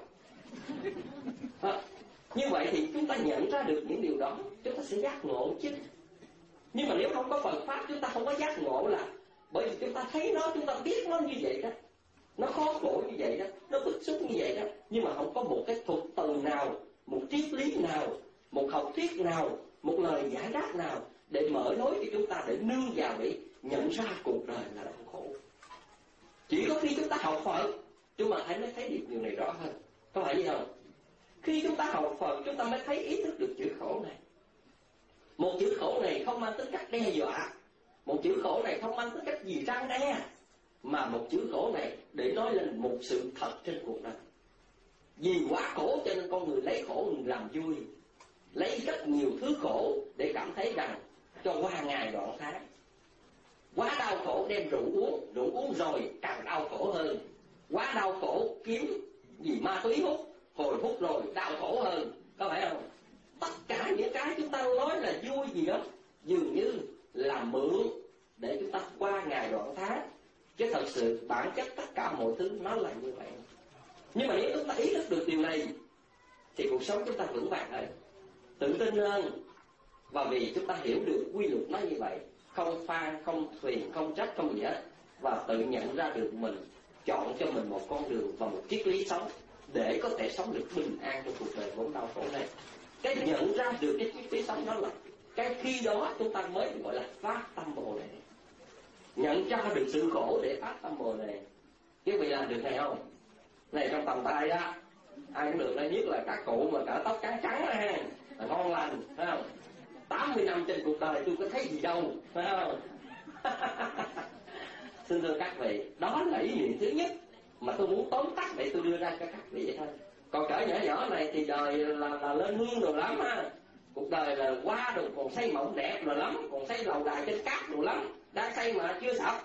À, như vậy thì chúng ta nhận ra được những điều đó, chúng ta sẽ giác ngộ chứ. Nhưng mà nếu không có Phật Pháp chúng ta không có giác ngộ là bởi vì chúng ta thấy nó, chúng ta biết nó như vậy đó, nó khó khổ như vậy đó, nó bức xúc như vậy đó, nhưng mà không có một cái thuật từ nào, một triết lý nào, một học thuyết nào, một lời giải đáp nào để mở lối cho chúng ta để nương vào để nhận ra cuộc đời là đau khổ. Chỉ có khi chúng ta học Phật chúng ta thấy mới thấy được điều này rõ hơn, có phải vậy không? Khi chúng ta học Phật chúng ta mới thấy ý thức được chữ khổ này. Một chữ khổ này không mang tính cách đe dọa, một chữ khổ này không mang tính cách gì răng đe, mà một chữ khổ này để nói lên một sự thật trên cuộc đời. Vì quá khổ cho nên con người lấy khổ mình làm vui, lấy rất nhiều thứ khổ để cảm thấy rằng cho qua ngày đoạn tháng. Quá đau khổ đem rượu uống, rượu uống rồi càng đau khổ hơn. Quá đau khổ kiếm gì ma túy hút, hồi hút rồi đau khổ hơn, có phải không? Tất cả những cái chúng ta nói là vui gì đó dường như là mượn để chúng ta qua ngày đoạn tháng, chứ thật sự bản chất tất cả mọi thứ nó là như vậy. Nhưng mà nếu chúng ta ý thức được điều này thì cuộc sống chúng ta vững vàng hơn, tự tin hơn. Và vì chúng ta hiểu được quy luật nó như vậy, không phan, không phiền, không trách, không gì hết, và tự nhận ra được mình chọn cho mình một con đường và một triết lý sống để có thể sống được bình an trong cuộc đời vốn đau khổ này. Cái nhận ra được cái triết lý sống đó là cái khi đó chúng ta mới gọi là phát tâm Bồ Đề. Nhận ra được sự khổ để phát tâm Bồ Đề. Quý vị làm được này không? Này trong tầm tay đó, ai cũng được đây, nhất là các cụ mà cả tóc trắng trắng đó ha, là ngon lành, phải không? tám mươi năm trên cuộc đời tôi có thấy gì đâu, phải không? Xin thưa các vị, đó là ý niệm thứ nhất mà tôi muốn tóm tắt để tôi đưa ra cho các vị vậy thôi. Còn cỡ nhỏ nhỏ này thì đời là, là lên hương đồ lắm ha. Cuộc đời là qua đồ còn xây mộng đẹp rồi lắm, còn xây lầu đài trên cát đồ lắm, đang xây mà chưa sập.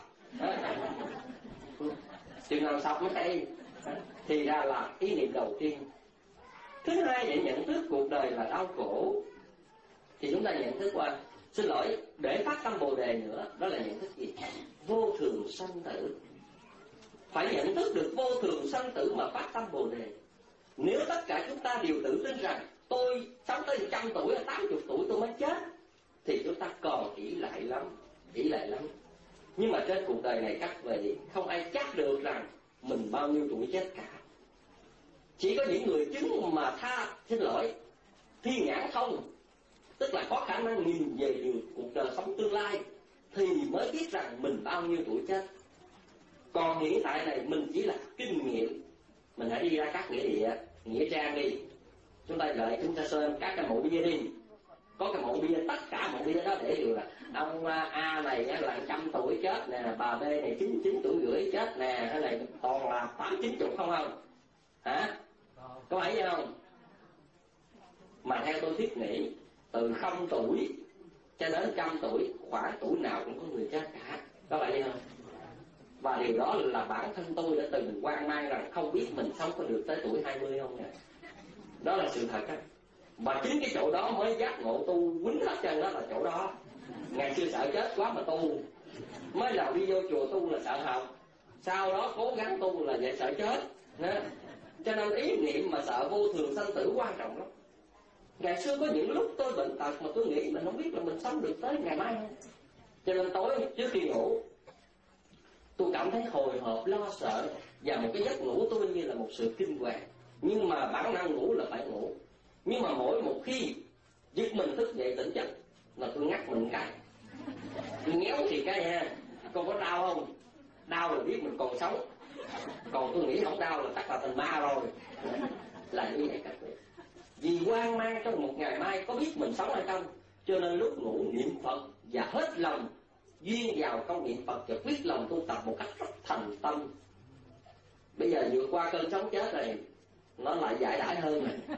Chừng nào sập mới xây. Thì ra là ý niệm đầu tiên. Thứ hai, để nhận thức cuộc đời là đau khổ thì chúng ta nhận thức qua, xin lỗi, để phát tâm Bồ Đề nữa, đó là nhận thức gì? Vô thường sanh tử. Phải nhận thức được vô thường sanh tử mà phát tâm Bồ Đề. Nếu tất cả chúng ta đều tự tin rằng tôi sống tới một trăm tuổi hay tám mươi tuổi tôi mới chết, thì chúng ta còn ỷ lại lắm, ỷ lại lắm. Nhưng mà trên cuộc đời này các vị, không ai chắc được rằng mình bao nhiêu tuổi chết cả. Chỉ có những người chứng mà tha, xin lỗi, thiên nhãn thông, tức là có khả năng nhìn về được cuộc đời sống tương lai, thì mới biết rằng mình bao nhiêu tuổi chết. Còn hiện tại này mình chỉ là kinh nghiệm. Mình hãy đi ra các nghĩa địa, nghĩa trang đi, chúng ta đợi chúng ta xem các cái mộ bia đi. Có cái mộ bia, tất cả mộ bia đó để được là ông A này là trăm tuổi chết nè, bà B này chín chín tuổi rưỡi chết nè, cái này toàn là tám chín chục không không? Hả? Có phải vậy không? Mà theo tôi thiết nghĩ, từ không tuổi cho đến trăm tuổi, khoảng tuổi nào cũng có người chết cả. Có phải vậy không? Và điều đó là bản thân tôi đã từng hoang mang rằng không biết mình sống có được tới tuổi hai mươi không nè. Đó là sự thật á. Mà chính cái chỗ đó mới giác ngộ tu quýnh hết chân, đó là chỗ đó. Ngày xưa sợ chết quá mà tu, mới đầu đi vô chùa tu là sợ học, sau đó cố gắng tu là vậy sợ chết. Cho nên ý niệm mà sợ vô thường sanh tử quan trọng lắm. Ngày xưa có những lúc tôi bệnh tật mà tôi nghĩ mình không biết là mình sống được tới ngày mai không. Cho nên tối trước khi ngủ tôi cảm thấy hồi hộp, lo sợ, và một cái giấc ngủ tôi như là một sự kinh hoàng. Nhưng mà bản năng ngủ là phải ngủ. Nhưng mà mỗi một khi giật mình thức dậy tỉnh giấc là tôi ngắt mình cái, tôi nhéo thì cái ha, con có đau không? Đau là biết mình còn sống, còn tôi nghĩ không đau là chắc là thành ma rồi. Là như vậy các vị. Vì hoang mang trong một ngày mai có biết mình sống hay không, cho nên lúc ngủ niệm Phật và hết lòng duyên vào công niệm Phật và quyết lòng tu tập một cách rất thành tâm. Bây giờ vượt qua cơn sống chết này, nó lại giải đãi hơn này.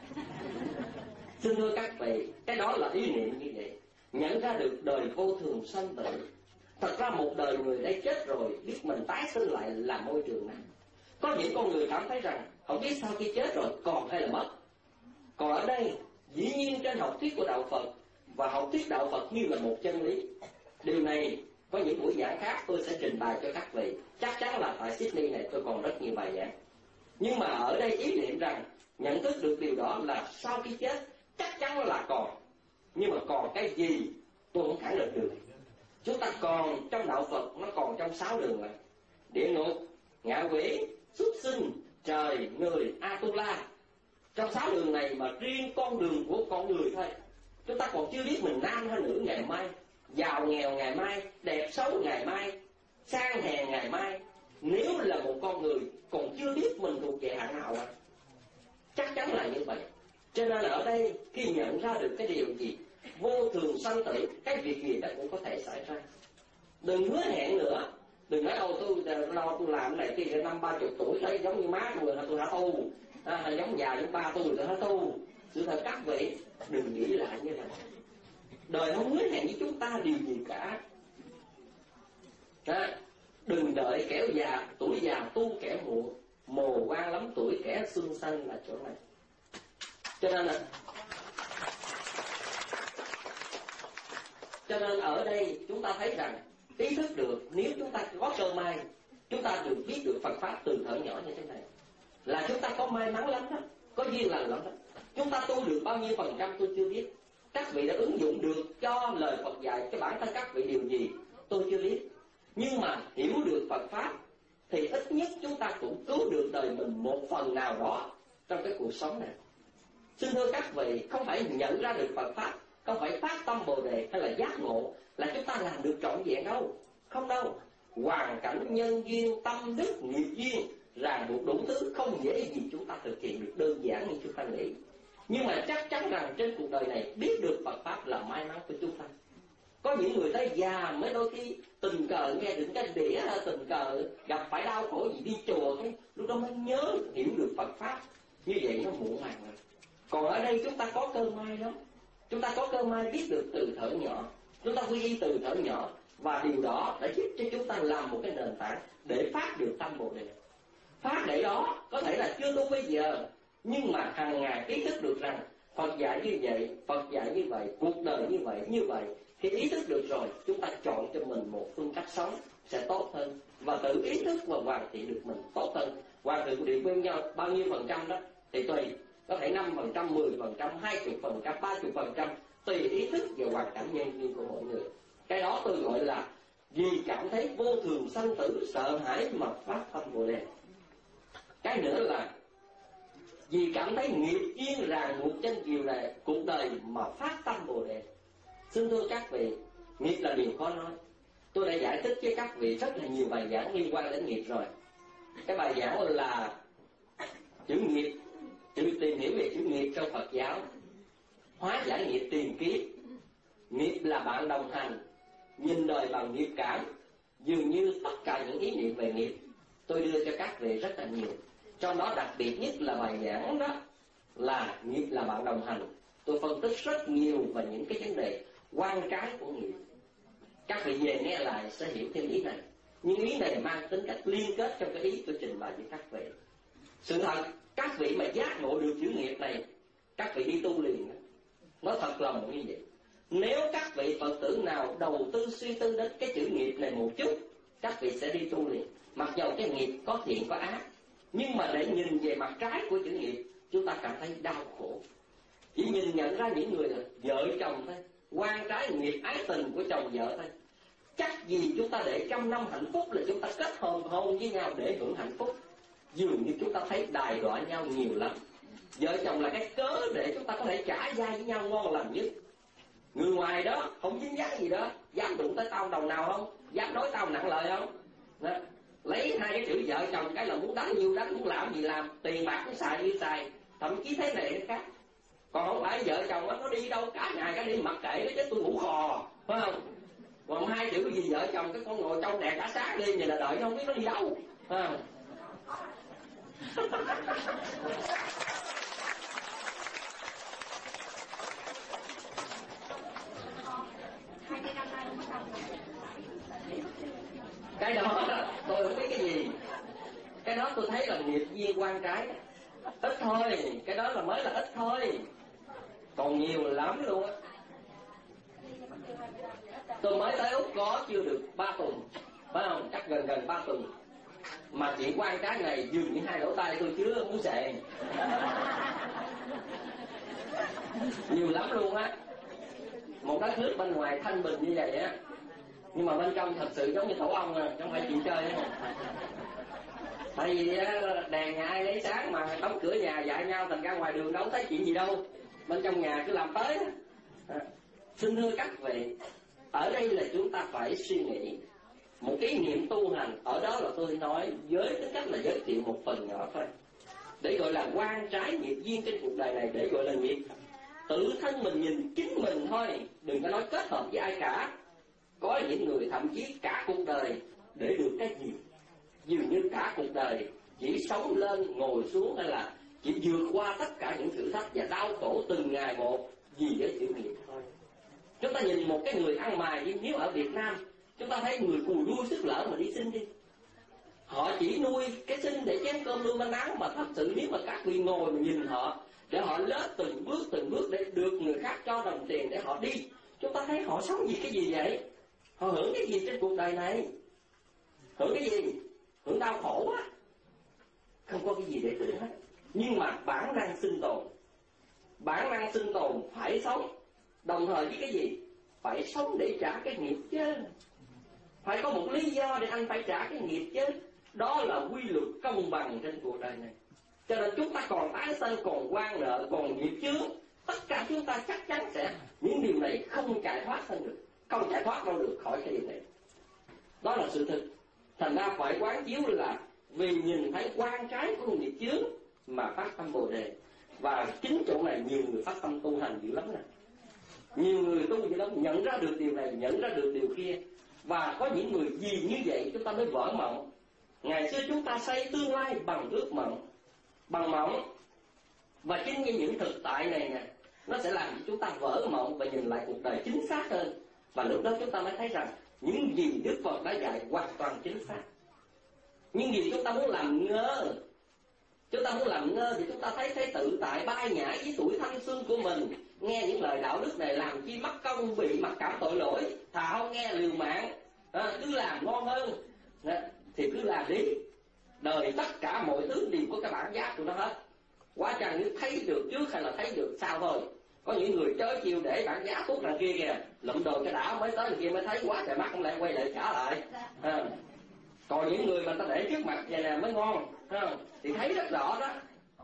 Xin thưa các vị, cái đó là ý niệm như vậy. Nhận ra được đời vô thường sanh tử. Thật ra một đời người đã chết rồi, biết mình tái sinh lại là môi trường này. Có những con người cảm thấy rằng không biết sau khi chết rồi còn hay là mất. Còn ở đây, dĩ nhiên trên học thuyết của đạo Phật, và học thuyết đạo Phật như là một chân lý. Điều này có những buổi giảng khác tôi sẽ trình bày cho các vị. Chắc chắn là tại Sydney này tôi còn rất nhiều bài giảng. Nhưng mà ở đây ý niệm rằng nhận thức được điều đó là sau khi chết chắc chắn là còn. Nhưng mà còn cái gì tôi không khẳng định được. Chúng ta còn trong đạo Phật, nó còn trong sáu đường này: địa ngục, ngạ quỷ, súc sinh, trời, người, Atula. Trong sáu đường này mà riêng con đường của con người thôi, chúng ta còn chưa biết mình nam hay nữ ngày mai, giàu nghèo ngày mai, đẹp xấu ngày mai, sang hèn ngày mai. Nếu là một con người còn chưa biết mình thuộc về hạng nào à? Chắc chắn là như vậy. Cho nên ở đây khi nhận ra được cái điều gì vô thường sanh tử, cái việc gì đó cũng có thể xảy ra. Đừng hứa hẹn nữa. Đừng nói đâu tôi lo tôi làm cái này kia năm ba chục tuổi thấy giống như má tôi là tôi đã tu, à, giống già giống ba tôi tôi đã tu. Sự thật các vị đừng nghĩ lại như này. Đời không hứa hẹn với chúng ta điều gì cả. À, đừng đợi kẻo già, tuổi già tu kẻ muộn, mồ quan lắm tuổi kẻ xương xanh là chỗ này. Cho nên là Cho nên ở đây chúng ta thấy rằng ý thức được nếu chúng ta có cơ may, chúng ta được biết được Phật Pháp từ thuở nhỏ như thế này, là chúng ta có may mắn lắm đó, có duyên lành lắm đó. Chúng ta tu được bao nhiêu phần trăm tôi chưa biết. Các vị đã ứng dụng được cho lời Phật dạy cho bản thân các vị điều gì tôi chưa biết. Nhưng mà hiểu được Phật Pháp thì ít nhất chúng ta cũng cứu được đời mình một phần nào đó trong cái cuộc sống này. Xin thưa các vị, không phải nhận ra được Phật Pháp, không phải phát tâm Bồ Đề hay là giác ngộ là chúng ta làm được trọn vẹn đâu. Không đâu. Hoàn cảnh, nhân duyên, tâm đức, nghiệp duyên, ràng buộc đủ thứ không dễ gì chúng ta thực hiện được đơn giản như chúng ta nghĩ. Nhưng mà chắc chắn rằng trên cuộc đời này biết được Phật Pháp là may mắn của chúng ta. Có những người tới già mới đôi khi tình cờ nghe được cái đĩa, tình cờ gặp phải đau khổ gì đi chùa, cái lúc đó mới nhớ hiểu được Phật Pháp. Như vậy nó muộn màng rồi. Còn ở đây chúng ta có cơ may đó. Chúng ta có cơ may biết được từ thở nhỏ. Chúng ta quy y từ thở nhỏ. Và điều đó đã giúp cho chúng ta làm một cái nền tảng để phát được tâm Bồ Đề. Phát để đó có thể là chưa tu bây giờ, nhưng mà hàng ngày ý thức được rằng Phật dạy như vậy, Phật dạy như vậy, cuộc đời như vậy, như vậy. Khi ý thức được rồi, chúng ta chọn cho mình một phương cách sống sẽ tốt hơn. Và tự ý thức và hoàn thiện được mình tốt hơn. Hoàn thiện điều quen nhau bao nhiêu phần trăm đó thì tùy. Có thể năm phần trăm, mười phần trăm, hai mươi phần trăm, ba mươi phần trăm. Tùy ý thức và hoàn cảnh nhân duyên của mỗi người. Cái đó tôi gọi là vì cảm thấy vô thường sanh tử, sợ hãi mà phát tâm Bồ Đề. Cái nữa là vì cảm thấy nghiệp duyên ràng buộc trên chiều này cuộc đời mà phát tâm Bồ Đề. Xin thưa các vị, nghiệp là điều khó nói. Tôi đã giải thích với các vị rất là nhiều bài giảng liên quan đến nghiệp rồi. Cái bài giảng là chữ nghiệp, chữ tìm hiểu về chữ nghiệp trong Phật giáo, hóa giải nghiệp tiền kiếp. Nghiệp là bạn đồng hành, nhìn đời bằng nghiệp cảm. Dường như tất cả những ý niệm về nghiệp tôi đưa cho các vị rất là nhiều. Trong đó đặc biệt nhất là bài giảng đó là nghiệp là bạn đồng hành. Tôi phân tích rất nhiều về những cái vấn đề quan trái của nghiệp. Các vị về nghe lại sẽ hiểu thêm ý này. Nhưng ý này mang tính cách liên kết trong cái ý tôi trình bày với các vị. Sự thật, các vị mà giác ngộ được chữ nghiệp này, các vị đi tu liền. Nói thật lòng như vậy. Nếu các vị Phật tử nào đầu tư suy tư đến cái chữ nghiệp này một chút, các vị sẽ đi tu liền. Mặc dầu cái nghiệp có thiện có ác, nhưng mà để nhìn về mặt trái của chữ nghiệp, chúng ta cảm thấy đau khổ. Chỉ nhìn nhận ra những người là vợ chồng thôi, quan trái nghiệp ái tình của chồng vợ thôi. Chắc gì chúng ta để trăm năm hạnh phúc là chúng ta kết hôn hôn với nhau để hưởng hạnh phúc. Dường như chúng ta thấy đài đọa nhau nhiều lắm. Vợ chồng là cái cớ để chúng ta có thể trả vai với nhau ngon lành nhất. Người ngoài đó không dính dáng gì đó, dám đụng tới tao đồng nào không? Dám nói tao nặng lời không? Đó. Lấy hai cái chữ vợ chồng cái là muốn đánh nhiêu đánh, muốn làm gì làm, tiền bạc cũng xài như xài, thậm chí thế này thế khác. Còn không phải vợ chồng nó đi đâu cả ngày cái đi mặc kệ nó chứ tôi ngủ khò, phải không? Còn hai chữ gì vợ chồng cái con ngồi trong đèn cả sáng đêm vậy là đợi nó không biết nó đi đâu, phải không? Cái đó tôi không biết cái gì. Cái đó tôi thấy là nghiệp duyên quan trái. Ít thôi, cái đó là mới là ít thôi. Còn nhiều lắm luôn á. Tôi mới tới Úc có chưa được ba tuần, phải không? Chắc gần gần ba tuần. Mà chuyện quan trái này dường như hai lỗ tai tôi chứa muốn xệ. Nhiều lắm luôn á. Một đất nước bên ngoài thanh bình như vậy á, nhưng mà bên trong thật sự giống như tổ ong à, không phải chuyện chơi á. Tại vì đèn nhà ai lấy sáng mà đóng cửa nhà dạy nhau, thành ra ngoài đường đâu thấy chuyện gì đâu. Bên trong nhà cứ làm tới à. Xin thưa các vị, ở đây là chúng ta phải suy nghĩ một cái niệm tu hành. Ở đó là tôi nói với tính cách là giới thiệu một phần nhỏ thôi, để gọi là quan trái nghiệp duyên trên cuộc đời này, để gọi là nghiệp. Tự thân mình nhìn chính mình thôi, đừng có nói kết hợp với ai cả. Có những người thậm chí cả cuộc đời để được cái gì, dường như cả cuộc đời chỉ sống lên ngồi xuống, hay là chỉ vượt qua tất cả những thử thách và đau khổ từng ngày một vì với chữ nghiệp thôi. Chúng ta nhìn một cái người ăn mày, nhưng nếu ở Việt Nam chúng ta thấy người cùi đuôi sức lỡ mà đi xin đi, họ chỉ nuôi cái xin để chén cơm lương manh áo. Mà thật sự nếu mà các vị ngồi mà nhìn họ, để họ lết từng bước từng bước để được người khác cho đồng tiền để họ đi, chúng ta thấy họ sống vì cái gì vậy? Họ hưởng cái gì trên cuộc đời này? Hưởng cái gì? Hưởng đau khổ á. Không có cái gì để hưởng hết. Nhưng mà bản năng sinh tồn, bản năng sinh tồn phải sống. Đồng thời với cái gì? Phải sống để trả cái nghiệp chứ. Phải có một lý do để anh phải trả cái nghiệp chứ. Đó là quy luật công bằng trên cuộc đời này. Cho nên chúng ta còn tái sanh, còn oan nợ, còn nghiệp chướng, tất cả chúng ta chắc chắn sẽ những điều này không chạy thoát thân được, không chạy thoát đâu được khỏi cái điều này. Đó là sự thực. Thành ra phải quán chiếu là vì nhìn thấy quan trái của nghiệp chướng mà phát tâm Bồ đề. Và chính chỗ này nhiều người phát tâm tu hành dữ lắm nè. Nhiều người tu dữ lắm, nhận ra được điều này, nhận ra được điều kia. Và có những người gì như vậy chúng ta mới vỡ mộng. Ngày xưa chúng ta xây tương lai bằng ước mộng, bằng mộng. Và chính như những thực tại này nè, nó sẽ làm cho chúng ta vỡ mộng và nhìn lại cuộc đời chính xác hơn. Và lúc đó chúng ta mới thấy rằng những gì Đức Phật đã dạy hoàn toàn chính xác. Những gì chúng ta muốn làm ngơ, chúng ta muốn làm ngơ thì chúng ta thấy thấy tự tại bay nhảy với tuổi thanh xuân của mình. Nghe những lời đạo đức này làm chi mắc công bị mặc cảm tội lỗi, thà không nghe liều mạng, à, cứ làm ngon hơn à, thì cứ làm đi. Đời tất cả mọi thứ đều có cái bản giá của nó hết. Quá chăng nếu thấy được trước hay là thấy được sau thôi. Có những người chớ chiêu để bản giá thuốc đằng kia kìa, lụm đồ cái đã mới tới đằng kia mới thấy quá trời mắt không lại quay lại trả lại à. Còn những người mà ta để trước mặt vậy nè mới ngon à, thì thấy rất rõ đó.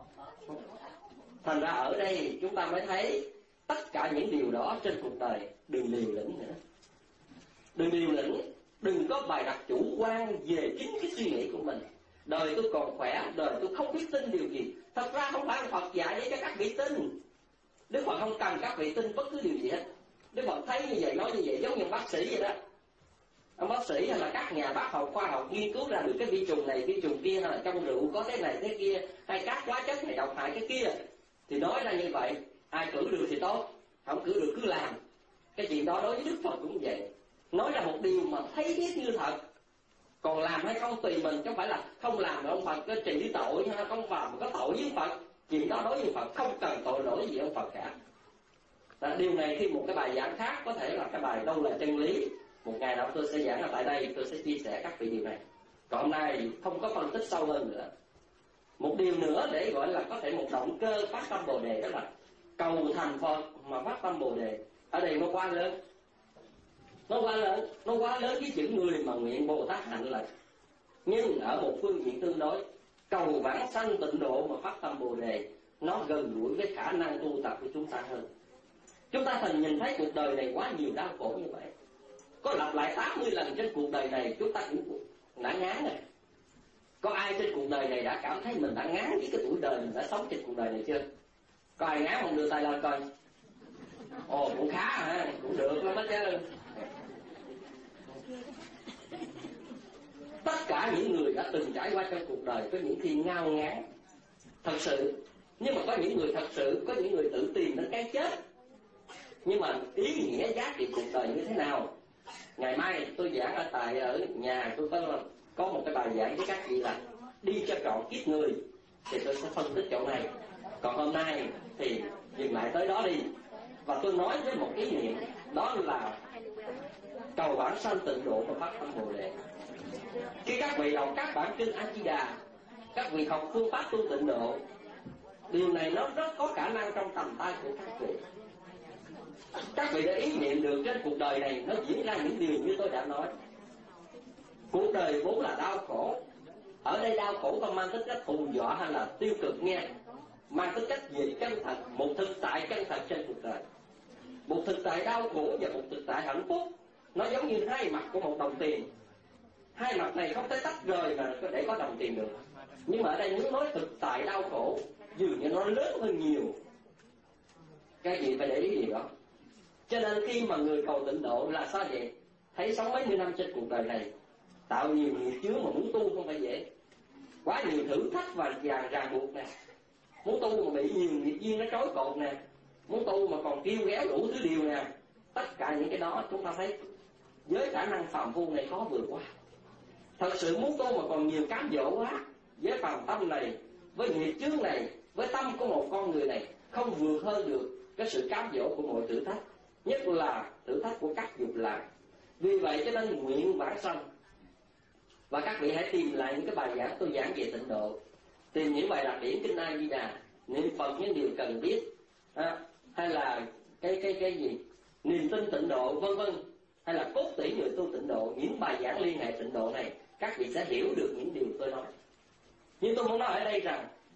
Thành ra ở đây chúng ta mới thấy tất cả những điều đó trên cuộc đời đừng liều lĩnh nữa. Đừng liều lĩnh, đừng có bài đặt chủ quan về chính cái suy nghĩ của mình. Đời tôi còn khỏe, đời tôi không biết tin điều gì. Thật ra không phải Phật dạy để cho các vị tin. Đức Phật không cần các vị tin bất cứ điều gì hết. Đức Phật thấy như vậy, nói như vậy, giống như bác sĩ vậy đó. Ông bác sĩ hay là các nhà bác học khoa học nghiên cứu ra được cái vi trùng này, vi trùng kia, hay là trong rượu có thế này thế kia, hay các hóa chất này độc hại cái kia, thì nói ra như vậy. Ai cử được thì tốt, không cử được cứ làm. Cái chuyện đó đối với Đức Phật cũng vậy. Nói ra một điều mà thấy biết như thật, còn làm hay không tùy mình, chứ không phải là không làm mà ông Phật có trị tội, hay không làm có tội với Phật. Chuyện đó đối với Phật không cần tội lỗi gì ông Phật cả. Và điều này khi một cái bài giảng khác, có thể là cái bài đâu là chân lý, một ngày nào tôi sẽ giảng ở tại đây, tôi sẽ chia sẻ các vị điều này. Còn hôm nay không có phân tích sâu hơn nữa. Một điều nữa để gọi là có thể một động cơ phát tâm Bồ đề, đó là cầu thành Phật mà phát tâm Bồ đề. Ở đây nó quá lớn, nó quá lớn, nó quá lớn với chữ người mà nguyện Bồ Tát hạnh là. Nhưng ở một phương diện tương đối, cầu vãng sanh tịnh độ mà phát tâm Bồ đề, nó gần gũi với khả năng tu tập của chúng ta hơn. Chúng ta thường nhìn thấy cuộc đời này quá nhiều đau khổ như vậy. Có lặp lại tám mươi lần trên cuộc đời này chúng ta cũng đã ngán rồi. Có ai trên cuộc đời này đã cảm thấy mình đã ngán với cái tuổi đời mình đã sống trên cuộc đời này chưa? Có ai ngán không, đưa tay lên coi. Ồ, cũng khá hả, cũng được lắm đó chứ. Tất cả những người đã từng trải qua trong cuộc đời có những khi ngao ngán thật sự. Nhưng mà có những người thật sự, có những người tự tìm đến cái chết. Nhưng mà ý nghĩa giá trị cuộc đời như thế nào? Ngày mai tôi giảng ở tại ở nhà, tôi có có một cái bài giảng với các vị là đi cho trọn kiếp người, thì tôi sẽ phân tích chỗ này. Còn hôm nay thì dừng lại tới đó đi. Và tôi nói với một ý niệm, đó là cầu vãng sanh tịnh độ và phát tâm Bồ đề. Khi các vị đọc các bản kinh A Di Đà, các vị học phương pháp tu tịnh độ, điều này nó rất có khả năng trong tầm tay của các vị. Các vị đã ý niệm được trên cuộc đời này nó diễn ra những điều như tôi đã nói. Cuộc đời vốn là đau khổ. Ở đây đau khổ không mang tính cách hù dọa hay là tiêu cực nghe, mang tính cách về chân thật, một thực tại chân thật trên cuộc đời. Một thực tại đau khổ và một thực tại hạnh phúc, nó giống như hai mặt của một đồng tiền. Hai mặt này không thể tách rời mà để có đồng tiền được. Nhưng mà ở đây muốn nói thực tại đau khổ, dường như nó lớn hơn nhiều. Cái gì phải để ý gì đó. Cho nên khi mà người cầu tịnh độ là sao vậy? Thấy sống mấy mươi năm trên cuộc đời này, tạo nhiều nghiệp chướng mà muốn tu không phải dễ. Quá nhiều thử thách và ràng ràng buộc nè. Muốn tu mà bị nhiều nghiệp duyên nó trói cột nè. Muốn tu mà còn kêu ghéo đủ thứ điều nè. Tất cả những cái đó chúng ta thấy với khả năng phàm phu này khó vượt qua. Thật sự muốn tu mà còn nhiều cám dỗ quá, với phàm tâm này, với nghiệp chướng này, với tâm của một con người này, không vượt hơn được cái sự cám dỗ của mọi thử thách, nhất là thử thách của các dục lạc. Vì vậy cho nên nguyện vãng sanh. Và các vị hãy tìm lại những cái bài giảng tôi giảng về tịnh độ, tìm những bài đặc điển kinh A Di Đà, niệm Phật những điều cần biết, à, hay là cái cái cái gì niềm tin tịnh độ vân vân, hay là cốt tủy người tu tịnh độ, những bài giảng liên hệ tịnh độ này, các vị sẽ hiểu được những điều tôi nói. Nhưng tôi muốn nói ở đây rằng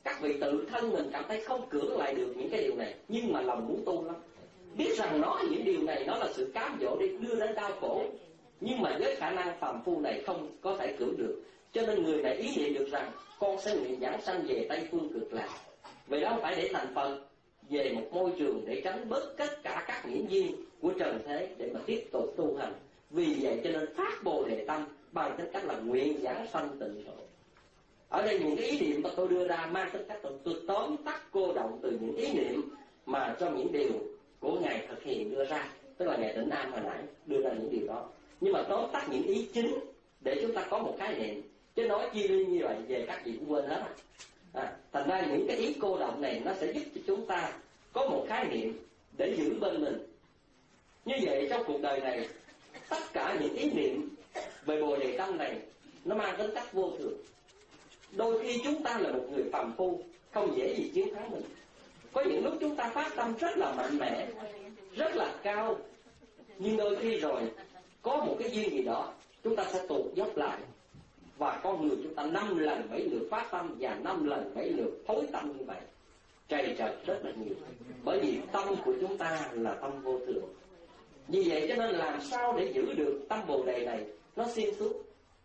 Các vị tự thân mình cảm thấy không cưỡng lại được những cái điều này, nhưng mà lòng muốn tu lắm. Biết rằng nó những điều này nó là sự cám dỗ để đưa đến đau khổ, nhưng mà với khả năng phàm phu này không có thể cưỡng được. Cho nên người này ý niệm được rằng con sẽ nguyện giảng sanh về Tây Phương Cực Lạc. Vì đó không phải để thành Phật, về một môi trường để tránh bớt tất cả các nghiễm duyên của trần thế để mà tiếp tục tu hành. Vì vậy cho nên phát Bồ Đề tâm bằng tính cách là nguyện giảng sanh tịnh độ. Ở đây những cái ý niệm mà tôi đưa ra mang tính cách là tôi tóm tắt cô động từ những ý niệm mà trong những điều của Ngài thực hiện đưa ra, tức là Ngài Tịnh Nam hồi nãy đưa ra những điều đó. Nhưng mà tóm tắt những ý chính để chúng ta có một khái niệm, chứ nói chi li như vậy về các vị cũng quên hết. À, thành ra những cái ý cô động này nó sẽ giúp cho chúng ta có một khái niệm để giữ bên mình. Như vậy trong cuộc đời này, tất cả những ý niệm về Bồ Đề tâm này nó mang tính cách vô thường. Đôi khi chúng ta là một người phàm phu, không dễ gì chiến thắng mình. Có những lúc chúng ta phát tâm rất là mạnh mẽ, rất là cao, nhưng đôi khi rồi có một cái duyên gì đó chúng ta sẽ tụt dốc lại. Và con người chúng ta năm lần bảy lượt phát tâm và năm lần bảy lượt thối tâm như vậy, trầy trật rất là nhiều. Bởi vì tâm của chúng ta là tâm vô thường. Vì vậy cho nên làm sao để giữ được tâm Bồ Đề này nó xuyên suốt.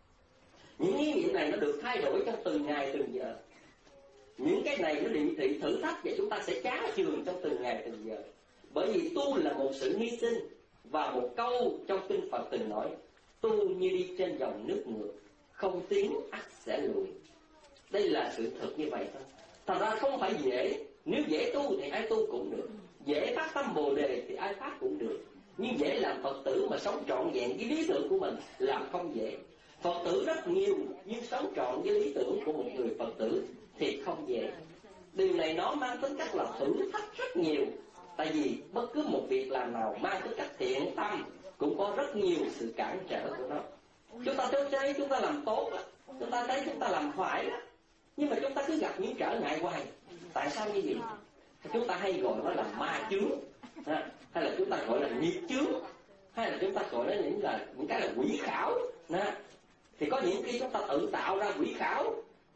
Những ý niệm này nó được thay đổi trong từng ngày từng giờ. Những cái này nó định thị thử thách và chúng ta sẽ chán chường trong từng ngày từng giờ. Bởi vì tu là một sự hy sinh. Và một câu trong kinh Phật từng nói: tu như đi trên dòng nước ngược, không tiến ắt sẽ lùi. Đây là sự thật như vậy thôi. Thật ra không phải dễ. Nếu dễ tu thì ai tu cũng được, dễ phát tâm Bồ Đề thì ai phát cũng được. Nhưng dễ làm Phật tử mà sống trọn vẹn với lý tưởng của mình làm không dễ. Phật tử rất nhiều, nhưng sống trọn với lý tưởng của một người Phật tử thì không dễ. Điều này nó mang tính cách là thử thách rất nhiều. Tại vì bất cứ một việc làm nào mang tính cách thiện tâm cũng có rất nhiều sự cản trở của nó. Chúng ta thấy chúng ta làm tốt đó, chúng ta thấy chúng ta làm phải đó, nhưng mà chúng ta cứ gặp những trở ngại hoài. Tại sao như vậy? Chúng ta hay gọi nó là ma chướng, hay là chúng ta gọi là nghiệp chướng, hay là chúng ta gọi nó những là những cái là quỷ khảo. Thì có những khi chúng ta tự tạo ra quỷ khảo,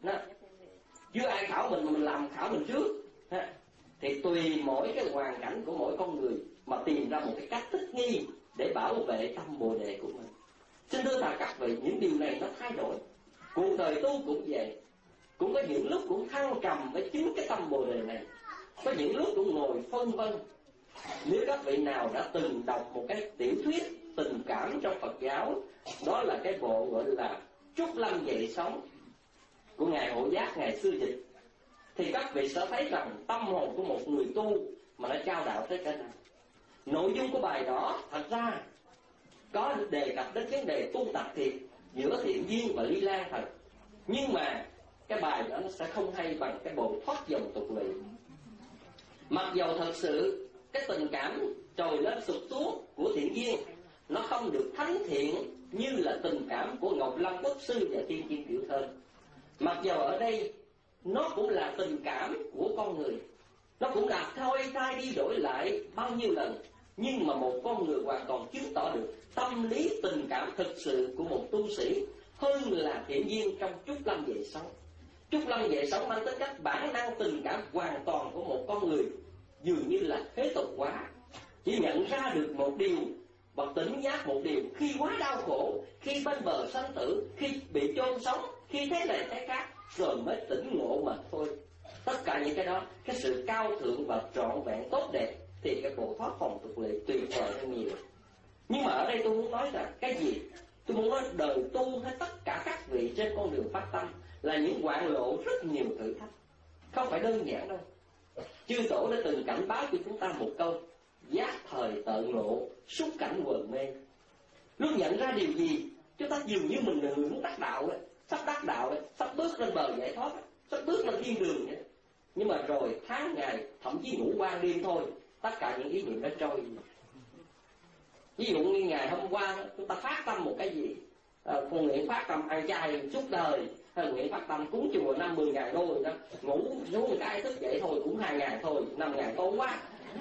chưa ai khảo mình mà mình làm khảo mình trước. Thì tùy mỗi cái hoàn cảnh của mỗi con người mà tìm ra một cái cách thích nghi để bảo vệ tâm Bồ Đề của mình. Xin thưa tất các vị, những điều này nó thay đổi. Cuộc đời tu cũng vậy. Cũng có những lúc cũng thăng trầm với chính cái tâm Bồ Đề này. Có những lúc cũng ngồi phân vân. Nếu các vị nào đã từng đọc một cái tiểu thuyết tình cảm trong Phật giáo, đó là cái bộ gọi là Trúc Lâm Dậy Sống của Ngài Hộ Giác, Ngài Sư Dịch, thì các vị sẽ thấy rằng tâm hồn của một người tu mà nó trao đạo tới cái này. Nội dung của bài đó thật ra có đề cập đến vấn đề tu tập thiệt giữa thiện duyên và ly la thật. Nhưng mà cái bài đó nó sẽ không hay bằng cái bộ Thoát Dòng Tục Lỵ. Mặc dầu thật sự cái tình cảm trồi lên sụp xuống của thiện duyên nó không được thánh thiện như là tình cảm của Ngọc Lâm Quốc Sư và Tiên Tiên Tiểu Thơ. Mặc dầu ở đây nó cũng là tình cảm của con người, nó cũng đã thôi thay đi đổi lại bao nhiêu lần, nhưng mà một con người hoàn toàn chứng tỏ được tâm lý tình cảm thực sự của một tu sĩ hơn là thiện duyên trong Trúc Lâm Dậy Sống. Trúc Lâm Dậy Sống mang tính cách bản năng tình cảm hoàn toàn của một con người dường như là thế tục quá, chỉ nhận ra được một điều và tỉnh giác một điều khi quá đau khổ, khi bên bờ sanh tử, khi bị chôn sống, khi thế này thế khác, rồi mới tỉnh ngộ mà thôi. Tất cả những cái đó, cái sự cao thượng và trọn vẹn tốt đẹp thì cái bộ Thoát Phòng Tục Lỵ tuyệt vời hơn nhiều. Nhưng mà ở đây tôi muốn nói là cái gì? Tôi muốn nói đời tu hay tất cả các vị trên con đường phát tâm là những hoạn lộ rất nhiều thử thách, không phải đơn giản đâu. Chư Tổ đã từng cảnh báo cho chúng ta một câu: giác thời tận lộ, xúc cảnh quần mê. Lúc nhận ra điều gì, chúng ta dường như mình là người muốn đắc đạo ấy, sắp đắc đạo ấy, sắp bước lên bờ giải thoát ấy, sắp bước lên thiên đường ấy. Nhưng mà rồi tháng ngày, thậm chí ngủ ban đêm thôi, tất cả những ý niệm đã trôi. Ví dụ như ngày hôm qua chúng ta phát tâm một cái gì, à, con nguyện phát tâm ăn chay suốt đời, hay nguyện phát tâm cúng chùa năm mười ngàn đô rồi đó, ngủ xuống một cái thức dậy thôi cũng hai ngàn thôi, năm ngàn tốn quá.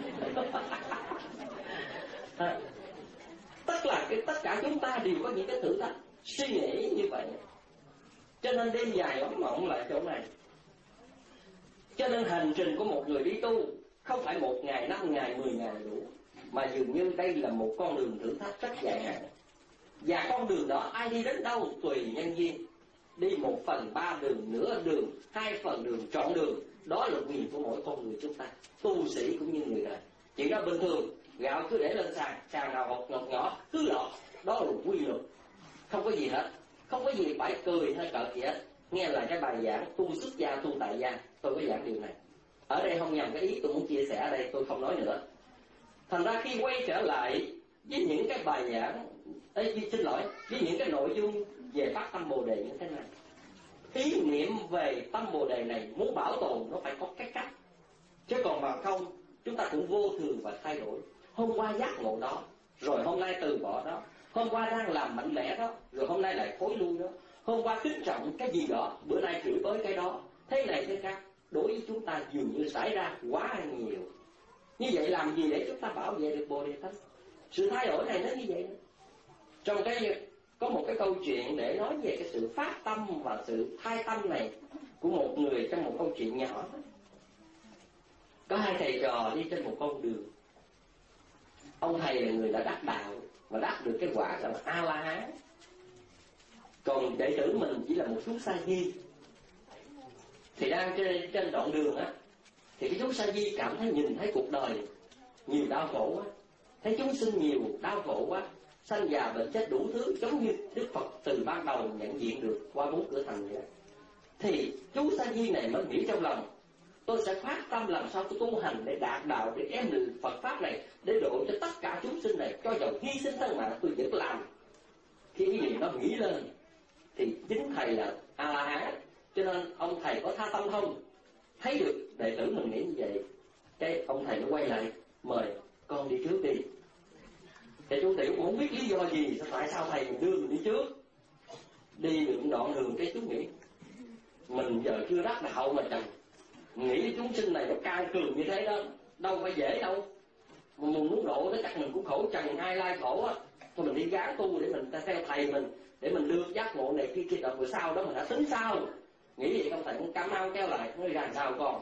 À, tức là cái, tất cả chúng ta đều có những cái thử thách suy nghĩ như vậy. Cho nên đêm dài lắm mộng lại chỗ này. Cho nên hành trình của một người đi tu không phải một ngày, năm ngày, mười ngày đủ, mà dường như đây là một con đường thử thách rất dài hạn. Và con đường đó ai đi đến đâu tùy nhân duyên. Đi một phần ba đường, nửa đường, hai phần đường, trọn đường, đó là quyền của mỗi con người chúng ta, tu sĩ cũng như người đời. Chuyện đó bình thường, gạo cứ để lên sàn, sàn nào hột ngọt nhỏ cứ lọt, đó là quy luật, không có gì hết, không có gì phải cười hay cợt gì hết. Nghe là cái bài giảng tu xuất gia tu tại gia, tôi có giảng điều này ở đây không nhằm cái ý tôi muốn chia sẻ ở đây, tôi không nói nữa. Thành ra khi quay trở lại với những cái bài giảng ấy, xin lỗi, với những cái nội dung về phát tâm Bồ Đề như thế này, ý niệm về tâm Bồ Đề này muốn bảo tồn nó phải có cái cách, chứ còn mà không chúng ta cũng vô thường và thay đổi. Hôm qua giác ngộ đó, rồi hôm nay từ bỏ đó. Hôm qua đang làm mạnh mẽ đó, rồi hôm nay lại thối lui đó. Hôm qua kính trọng cái gì đó, bữa nay chửi bới cái đó. Thế này thế khác, đối với chúng ta dường như xảy ra quá nhiều. Như vậy làm gì để chúng ta bảo vệ được Bồ Đề tâm? Sự thay đổi này nó như vậy đó. Trong cái có một cái câu chuyện để nói về cái sự phát tâm và sự thay tâm này của một người trong một câu chuyện nhỏ. Có hai thầy trò đi trên một con đường. Ông thầy là người đã đắc đạo và đắc được cái quả là A La Hán, còn đệ tử mình chỉ là một chú sa di. Thì đang trên, trên đoạn đường á, thì cái chú sa di cảm thấy nhìn thấy cuộc đời nhiều đau khổ quá, thấy chúng sinh nhiều đau khổ quá, sanh già bệnh chết đủ thứ, giống như Đức Phật từ ban đầu nhận diện được qua bốn cửa thành vậy. Thì chú sa di này mới nghĩ trong lòng, tôi sẽ phát tâm làm sao tôi tu hành để đạt đạo, để em được Phật pháp này, để độ cho tất cả chúng sinh này, cho dầu hy sinh thân mạng tôi vẫn làm. Khi cái gì nó nghĩ lên thì chính thầy là A La Hán, cho nên ông thầy có tha tâm không, thấy được đệ tử mình nghĩ như vậy, cái ông thầy nó quay lại mời con đi trước đi. Cái chú tiểu cũng không biết lý do gì, tại sao thầy mình đưa mình đi trước. Đi được đoạn đường cái chú nghĩ mình giờ chưa đắc đạo mà chẳng nghĩ chúng sinh này nó cao cường như thế đó, đâu phải dễ đâu. Mà mình muốn độ tới chắc mình cũng khổ trần ai lai khổ á. Thôi mình đi gán tu để mình ta theo thầy mình, để mình đưa giác ngộ này kia kia đợt bữa sau đó mình đã tính sao. Nghĩ vậy không thầy cũng cam mau kéo lại, nói ra sao con.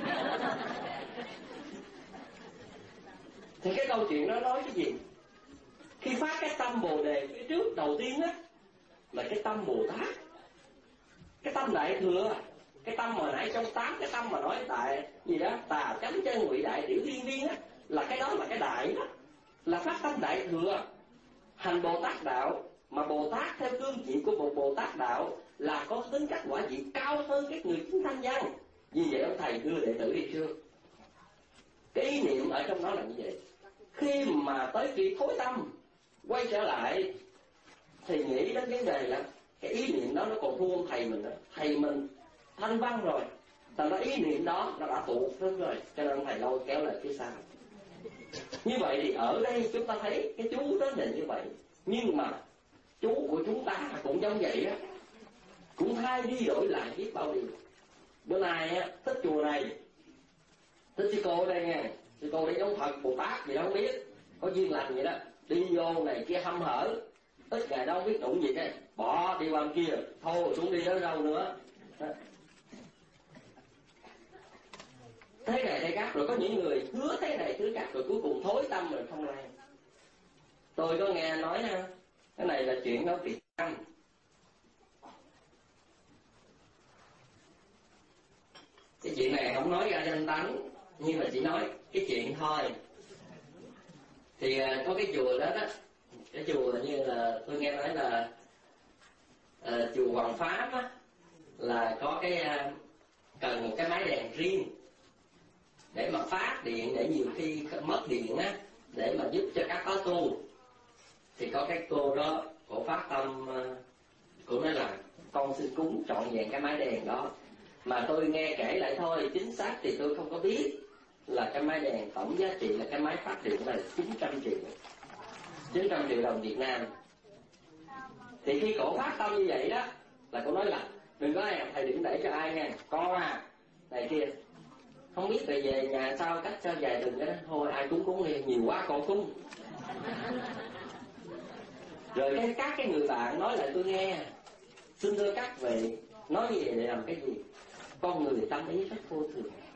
Thì cái câu chuyện đó nói cái gì? Khi phát cái tâm Bồ Đề phía trước đầu tiên á là cái tâm Bồ Tát, cái tâm Đại Thừa, cái tâm mà nãy trong tám cái tâm mà nói tại gì đó tà chánh chân ngụy đại tiểu liên viên á, là cái đó là cái đại đó, là phát tâm Đại Thừa, hành Bồ Tát đạo. Mà Bồ Tát theo cương vị của một Bồ Tát đạo là có tính cách quả vị cao hơn các người chúng thanh văn. Vì vậy ông thầy đưa đệ tử đi trước. Cái ý niệm ở trong đó là như vậy. Khi mà tới kỳ thối tâm quay trở lại thì nghĩ đến vấn đề là cái ý niệm đó nó còn thua ông thầy mình đó. Thầy mình thanh văn rồi, thành ra ý niệm đó nó đã tụt hơn rồi, cho nên ông thầy lôi kéo lại phía sau. Như vậy thì ở đây chúng ta thấy cái chú đó là như vậy. Nhưng mà chú của chúng ta cũng giống vậy á, cũng thay đi đổi lại biết bao điều. Bữa nay á, thích chùa này, thích sư cô đây nha, sư cô đây giống thật Bồ Tát gì đâu không biết, có duyên lành vậy đó, đi vô này kia hăm hở, ít ngày đâu biết đụng gì cái bỏ đi qua kia, thôi xuống đi đến đâu nữa. Đó. Thế này thế khác, rồi có những người hứa thế này thứ khác, rồi cuối cùng thối tâm rồi không làm. Tôi có nghe nói ha, cái này là chuyện ở Việt Nam. Cái chuyện này không nói ra danh tánh, nhưng mà chỉ nói cái chuyện thôi. Thì có cái chùa đó đó, cái chùa như là tôi nghe nói là uh, chùa Hoàng Pháp á, là có cái uh, cần một cái máy đèn riêng để mà phát điện, để nhiều khi mất điện á, để mà giúp cho các khóa tu. Thì có cái cô đó, cổ phát tâm, cổ nói là con xin cúng trọn vẹn cái máy đèn đó. Mà tôi nghe kể lại thôi, chính xác thì tôi không có biết là cái máy đèn tổng giá trị là cái máy phát điện là chín trăm triệu chín trăm triệu đồng Việt Nam. Thì khi cổ phát tâm như vậy đó, là cổ nói là đừng có ai thầy đừng đẩy cho ai nha, con à này kia. Không biết về về nhà sao cách cho vài từng cái đó, thôi ai cúng cúng đi, nhiều quá con cúng. Rồi cái các cái người bạn nói lại tôi nghe, xin thưa các vị, nói như vậy để làm cái gì? Con người tâm ý rất vô thường.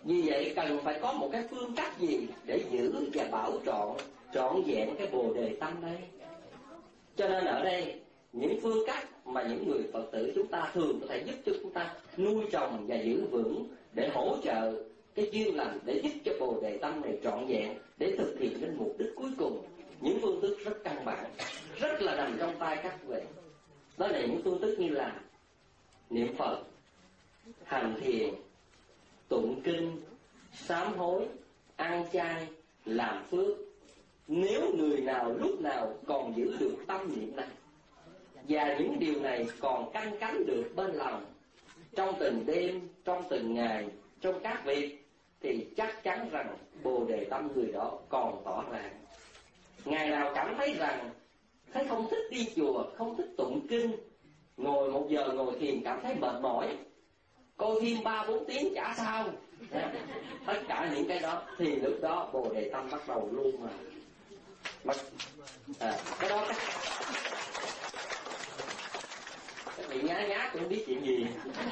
Vì vậy cần phải có một cái phương cách gì để giữ và bảo trọn trọn vẹn cái bồ đề tâm đây. Cho nên ở đây những phương cách mà những người Phật tử chúng ta thường có thể giúp cho chúng ta nuôi trồng và giữ vững, để hỗ trợ cái duyên lành, để giúp cho bồ đề tâm này trọn vẹn, để thực hiện đến mục đích cuối cùng. Những phương thức rất căn bản, rất là nằm trong tay các vị. Đó là những phương thức như là niệm Phật, hành thiền, tụng kinh, sám hối, ăn chay, làm phước. Nếu người nào lúc nào còn giữ được tâm niệm này và những điều này còn canh cánh được bên lòng, trong từng đêm, trong từng ngày, trong các việc, thì chắc chắn rằng bồ đề tâm người đó còn tỏ ràng. Ngày nào cảm thấy rằng thấy không thích đi chùa, không thích tụng kinh, ngồi một giờ ngồi thiền cảm thấy mệt mỏi, coi phim ba bốn tiếng chả sao, tất cả những cái đó thì lúc đó bồ đề tâm bắt đầu luôn mà bắt à, cái đó các, các vị nhá nhá cũng biết chuyện gì.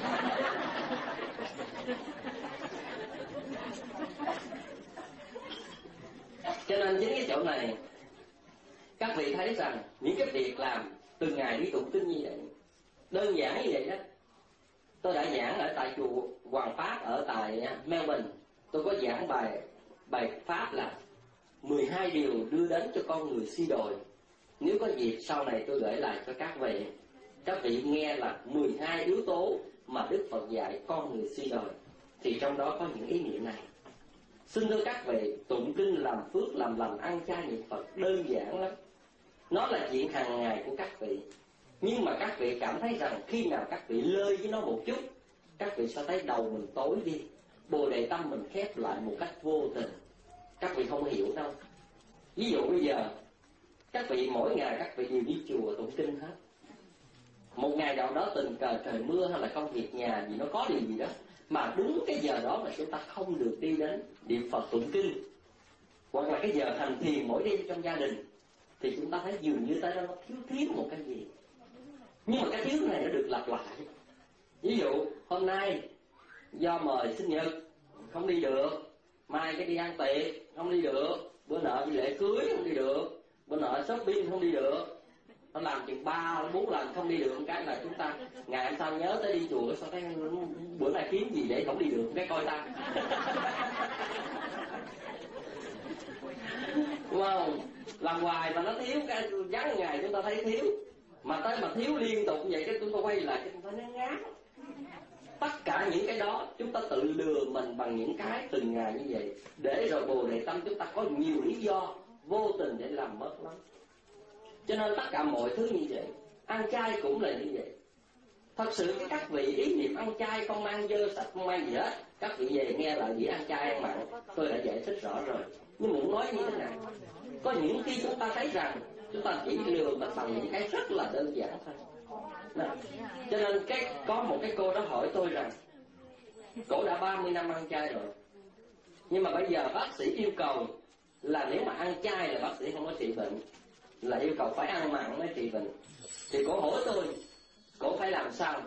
Cho nên chính cái chỗ này các vị thấy rằng những cái việc làm từng ngày đi tụng kinh như vậy, đơn giản như vậy đó. Tôi đã giảng ở tại chùa Hoàng Pháp ở tại Melbourne. Tôi có giảng bài bài pháp là mười hai điều đưa đến cho con người suy đồi. Nếu có dịp sau này tôi gửi lại cho các vị, các vị nghe là mười hai yếu tố mà Đức Phật dạy con người suy đồi, thì trong đó có những ý niệm này. Xin thưa các vị, tụng kinh làm phước làm lành ăn chay niệm Phật đơn giản lắm. Nó là chuyện hàng ngày của các vị. Nhưng mà các vị cảm thấy rằng khi nào các vị lơi với nó một chút, các vị sẽ thấy đầu mình tối đi, bồ đề tâm mình khép lại một cách vô tình. Các vị không hiểu đâu. Ví dụ bây giờ các vị mỗi ngày các vị đều đi chùa tụng kinh hết. Một ngày nào đó tình cờ trời mưa hay là công việc nhà gì nó có điều gì đó, mà đúng cái giờ đó mà chúng ta không được đi đến niệm Phật tụng kinh, hoặc là cái giờ hành thiền mỗi đêm trong gia đình, thì chúng ta thấy dường như tới đó nó thiếu thiếu một cái gì. Nhưng mà cái thiếu này nó được lặp lại. Ví dụ hôm nay do mời sinh nhật không đi được, mai cái đi ăn tiệc không đi được, bữa nọ đi lễ cưới không đi được, bữa nọ shopping không đi được. Nó làm chừng ba bốn lần không đi được. Cái là chúng ta ngày hôm sau nhớ tới đi chùa, sao thấy bữa nay kiếm gì để không đi được, cái coi ta. Đúng không? Làm hoài mà nó thiếu, cái vắng ngày chúng ta thấy thiếu, mà tới mà thiếu liên tục vậy cái chúng ta quay lại cái chúng ta nó ngán. Tất cả những cái đó chúng ta tự lừa mình bằng những cái từng ngày như vậy, để rồi bồ đề tâm chúng ta có nhiều lý do vô tình để làm mất lắm. Cho nên tất cả mọi thứ như vậy, ăn chay cũng là như vậy. Thật sự cái các vị ý niệm ăn chay không mang dơ sạch, không mang gì hết. Các vị về nghe lại gì ăn chay ăn mặn, tôi đã giải thích rõ rồi. Nhưng muốn nói như thế này, có những khi chúng ta thấy rằng chúng ta chỉ lừa mình bằng những cái rất là đơn giản thôi. Đó. Cho nên cái có một cái cô đó hỏi tôi rằng cổ đã ba mươi năm ăn chay rồi, nhưng mà bây giờ bác sĩ yêu cầu là nếu mà ăn chay là bác sĩ không có trị bệnh, là yêu cầu phải ăn mặn mới trị bệnh. Thì cổ hỏi tôi cổ phải làm sao?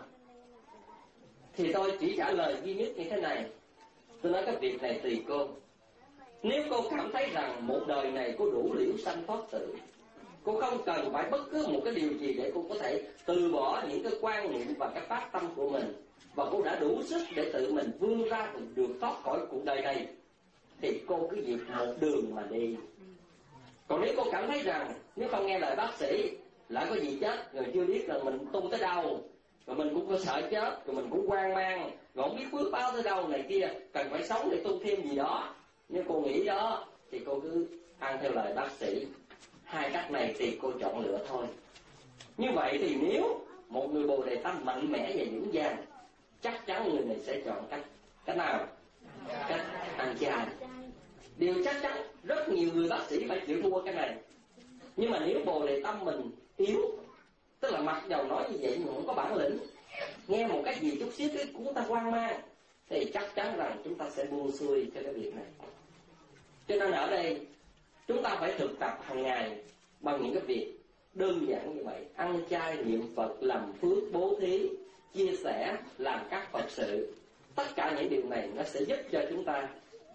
Thì tôi chỉ trả lời duy nhất như thế này. Tôi nói cái việc này tùy cô. Nếu cô cảm thấy rằng một đời này cô đủ liễu sanh thoát tử, cô không cần phải bất cứ một cái điều gì để cô có thể từ bỏ những cái quan niệm và cái phát tâm của mình, và cô đã đủ sức để tự mình vươn ra được thoát khỏi cuộc đời này, thì cô cứ việc một đường mà đi. Còn nếu cô cảm thấy rằng nếu không nghe lời bác sĩ lại có gì chết, rồi chưa biết là mình tu tới đâu, rồi mình cũng có sợ chết, rồi mình cũng hoang mang, rồi không biết phước báo tới đâu này kia, cần phải sống để tu thêm gì đó. Nếu cô nghĩ đó thì cô cứ ăn theo lời bác sĩ. Hai cách này thì cô chọn lựa thôi. Như vậy thì nếu một người bồ đề tâm mạnh mẽ và vững vàng, chắc chắn người này sẽ chọn cách cách nào? Cách ăn chay. Điều chắc chắn rất nhiều người bác sĩ phải chịu thua cái này. Nhưng mà nếu bồ đề tâm mình yếu, tức là mặc dầu nói như vậy nhưng không có bản lĩnh, nghe một cái gì chút xíu cái chúng ta hoang mang, thì chắc chắn rằng chúng ta sẽ buông xuôi cho cái việc này. Cho nên ở đây chúng ta phải thực tập hàng ngày bằng những cái việc đơn giản như vậy: ăn chay, niệm Phật, làm phước, bố thí, chia sẻ, làm các Phật sự. Tất cả những điều này nó sẽ giúp cho chúng ta.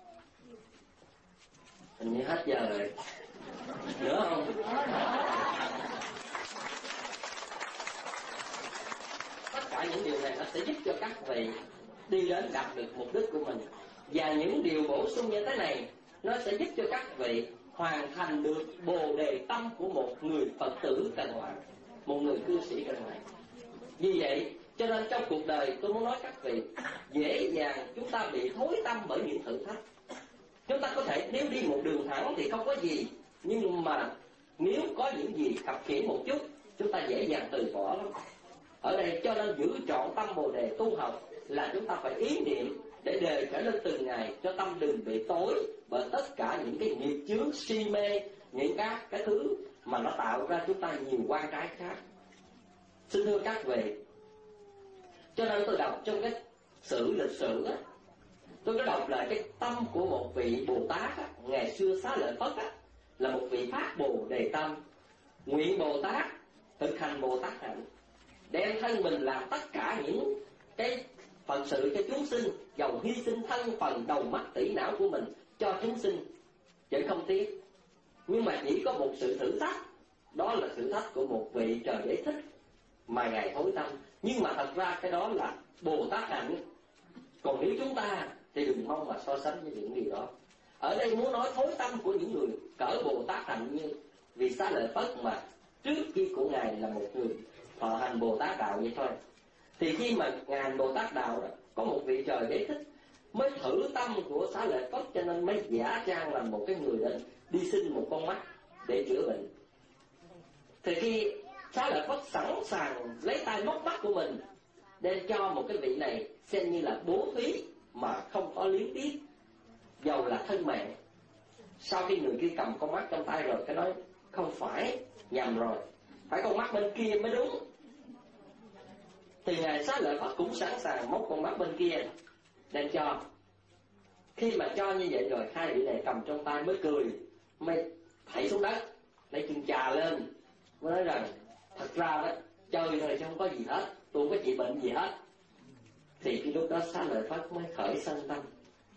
Hình như hết giờ rồi. Nữa không? Tất cả những điều này nó sẽ giúp cho các vị đi đến đạt được mục đích của mình. Và những điều bổ sung như thế này nó sẽ giúp cho các vị hoàn thành được bồ đề tâm của một người Phật tử cần hoàng, một người cư sĩ cần hoàng. Vì vậy cho nên trong cuộc đời tôi muốn nói các vị, dễ dàng chúng ta bị thối tâm bởi những thử thách. Chúng ta có thể nếu đi một đường thẳng thì không có gì, nhưng mà nếu có những gì khập khiễng một chút, chúng ta dễ dàng từ bỏ lắm. Ở đây cho nên giữ trọn tâm bồ đề tu học là chúng ta phải ý niệm để đề trở lên từng ngày, cho tâm đừng bị tối bởi tất cả những cái nghiệp chướng si mê, những các cái thứ mà nó tạo ra chúng ta nhiều quan trái khác. Xin thưa các vị, cho nên tôi đọc trong cái sử lịch sử á, tôi có đọc lại cái tâm của một vị Bồ Tát á, ngày xưa Xá Lợi Phất á, là một vị phát bồ đề tâm, nguyện Bồ Tát thực hành Bồ Tát hạnh, đem thân mình làm tất cả những cái phận sự cho chúng sinh, dầu hy sinh thân phần đầu mắt tỷ não của mình cho chúng sinh, vẫn không tiếc. Nhưng mà chỉ có một sự thử thách, đó là thử thách của một vị trời giải thích mà ngài thối tâm. Nhưng mà thật ra cái đó là Bồ Tát hạnh. Còn nếu chúng ta thì đừng mong mà so sánh với những điều đó. Ở đây muốn nói thối tâm của những người cỡ Bồ Tát hạnh như vì Xá Lợi Phất mà trước khi của ngài là một người thọ hành Bồ Tát đạo vậy thôi. Thì khi mà ngài Bồ Tát đạo đó, có một vị trời đế thích mới thử tâm của Xá Lợi Phất, cho nên mới giả trang là một cái người đến đi xin một con mắt để chữa bệnh. Thì khi Xá Lợi Phất sẵn sàng lấy tay móc mắt của mình đem cho một cái vị này xem như là bố thí mà không có liếng tiếc, dầu là thân mạng. Sau khi người kia cầm con mắt trong tay rồi, cái nói không phải, nhầm rồi, phải con mắt bên kia mới đúng. Thì ngài Xá Lợi Phất cũng sẵn sàng móc con mắt bên kia đem cho. Khi mà cho như vậy rồi, hai vị này cầm trong tay mới cười, mới thảy xuống đất, lấy chân trà lên, mới nói rằng thật ra đó chơi thôi chứ không có gì hết, tôi không có trị bệnh gì hết. Thì khi lúc đó Xá Lợi Phất mới khởi sân tâm.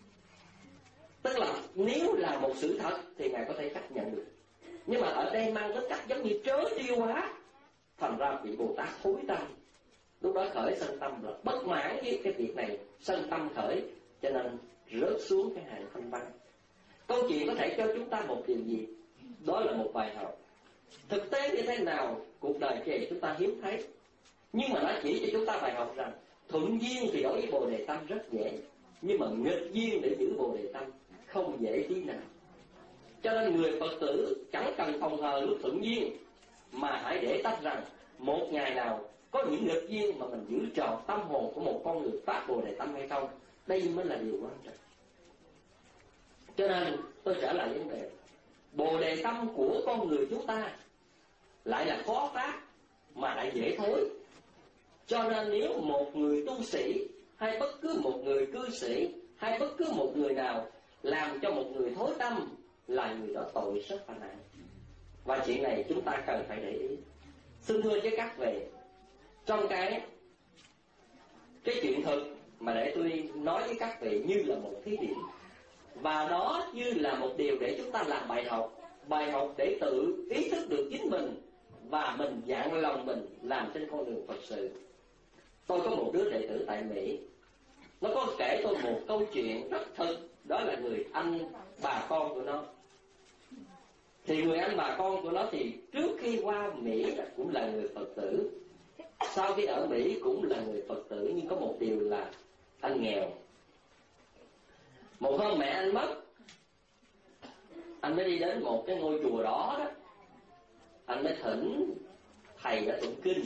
Tức là nếu là một sự thật thì ngài có thể chấp nhận được, nhưng mà ở đây mang tính cách giống như trớ trêu quá, thành ra bị Bồ Tát thối tâm. Lúc đó khởi sân tâm là bất mãn với cái việc này, sân tâm khởi, cho nên rớt xuống cái hàng thanh văn. Câu chuyện có thể cho chúng ta một điều gì? Đó là một bài học. Thực tế như thế nào cuộc đời trẻ chúng ta hiếm thấy, nhưng mà nó chỉ cho chúng ta bài học rằng thuận duyên thì đối với Bồ Đề Tâm rất dễ, nhưng mà nghịch duyên để giữ Bồ Đề Tâm không dễ tí nào. Cho nên người Phật tử chẳng cần phòng hờ lúc thuận duyên, mà hãy để tâm rằng một ngày nào có những nghịch duyên mà mình giữ trọn tâm hồn của một con người phát Bồ Đề Tâm hay không. Đây mới là điều quan trọng. Cho nên tôi trở lại vấn đề, Bồ Đề Tâm của con người chúng ta lại là khó phát mà lại dễ thối. Cho nên nếu một người tu sĩ hay bất cứ một người cư sĩ hay bất cứ một người nào làm cho một người thối tâm là người đó tội rất là nặng. Và chuyện này chúng ta cần phải để ý. Xin thưa với các vị, trong cái cái chuyện thực mà để tôi nói với các vị như là một thí điểm, và đó như là một điều để chúng ta làm bài học, bài học để tự ý thức được chính mình và mình dặn lòng mình làm trên con đường Phật sự. Tôi có một đứa đệ tử tại Mỹ, nó có kể tôi một câu chuyện rất thực. Đó là người anh bà con của nó. Thì người anh bà con của nó thì trước khi qua Mỹ cũng là người Phật tử, sau khi ở Mỹ cũng là người Phật tử, nhưng có một điều là anh nghèo. Một hôm mẹ anh mất, anh mới đi đến một cái ngôi chùa đó đó, anh mới thỉnh thầy đã tụng kinh.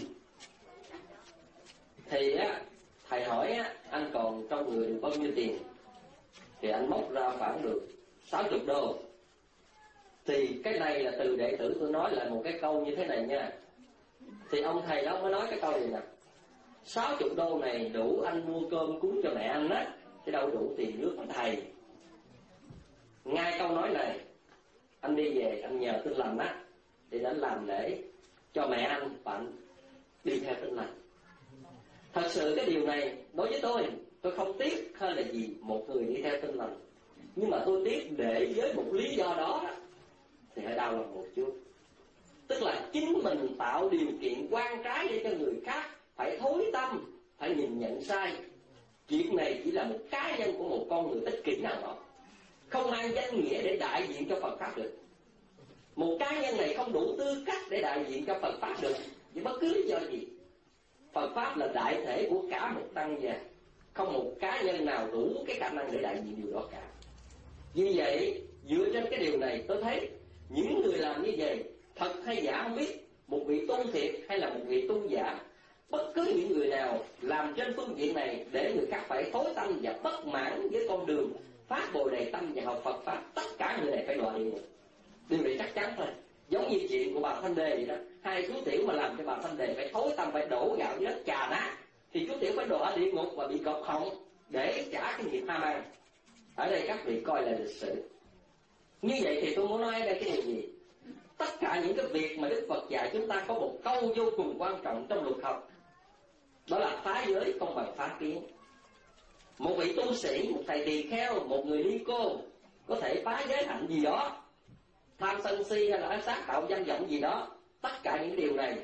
Thì á, thầy hỏi á, anh còn trong người được bao nhiêu tiền? Thì anh móc ra khoảng được sáu mươi đô. Thì cái này là từ đệ tử tôi nói là một cái câu như thế này nha. Thì ông thầy đó mới nói cái câu này nè: sáu mươi đô này đủ anh mua cơm cúng cho mẹ anh á, chứ đâu đủ tiền nước của thầy. Ngay câu nói này, anh đi về anh nhờ Tin Lành á thì anh làm lễ cho mẹ anh và anh đi theo Tin Lành. Thật sự cái điều này đối với tôi, tôi không tiếc hơn là gì một người đi theo Tin Lành, nhưng mà tôi tiếc để với một lý do đó, đó thì hơi đau lòng một chút. Tức là chính mình tạo điều kiện quan trái để cho người khác phải thối tâm, phải nhìn nhận sai. Chuyện này chỉ là một cá nhân của một con người ích kỷ nào đó, không mang danh nghĩa để đại diện cho Phật Pháp được. Một cá nhân này không đủ tư cách để đại diện cho Phật Pháp được, vì bất cứ lý do gì. Phật Pháp là đại thể của cả một tăng gia, không một cá nhân nào đủ cái khả năng để đại diện điều đó cả. Vì vậy, dựa trên cái điều này, tôi thấy những người làm như vậy, thật hay giả không biết, một vị tu thiệt hay là một vị tu giả, bất cứ những người nào làm trên phương diện này để người khác phải thối tâm và bất mãn với con đường phát Bồ Đề tâm và học Phật Pháp, tất cả người này phải đọa địa ngục. Điều này chắc chắn thôi. Giống như chuyện của bà Thanh Đề vậy đó, hai chú tiểu mà làm cho bà Thanh Đề phải thối tâm, phải đổ gạo dưới đất chà nát, thì chú tiểu phải đọa địa ngục và bị cọp họng để trả cái nghiệp tham ăn. Ở đây các vị coi là lịch sử. Như vậy thì tôi muốn nói ở đây cái điều gì? Tất cả những cái việc mà Đức Phật dạy chúng ta có một câu vô cùng quan trọng trong luật học, đó là phá giới không bằng phá kiến. Một vị tu sĩ, một thầy tỳ kheo, một người ni cô có thể phá giới hạnh gì đó, tham sân si hay là ác sát tạo danh vọng gì đó, tất cả những điều này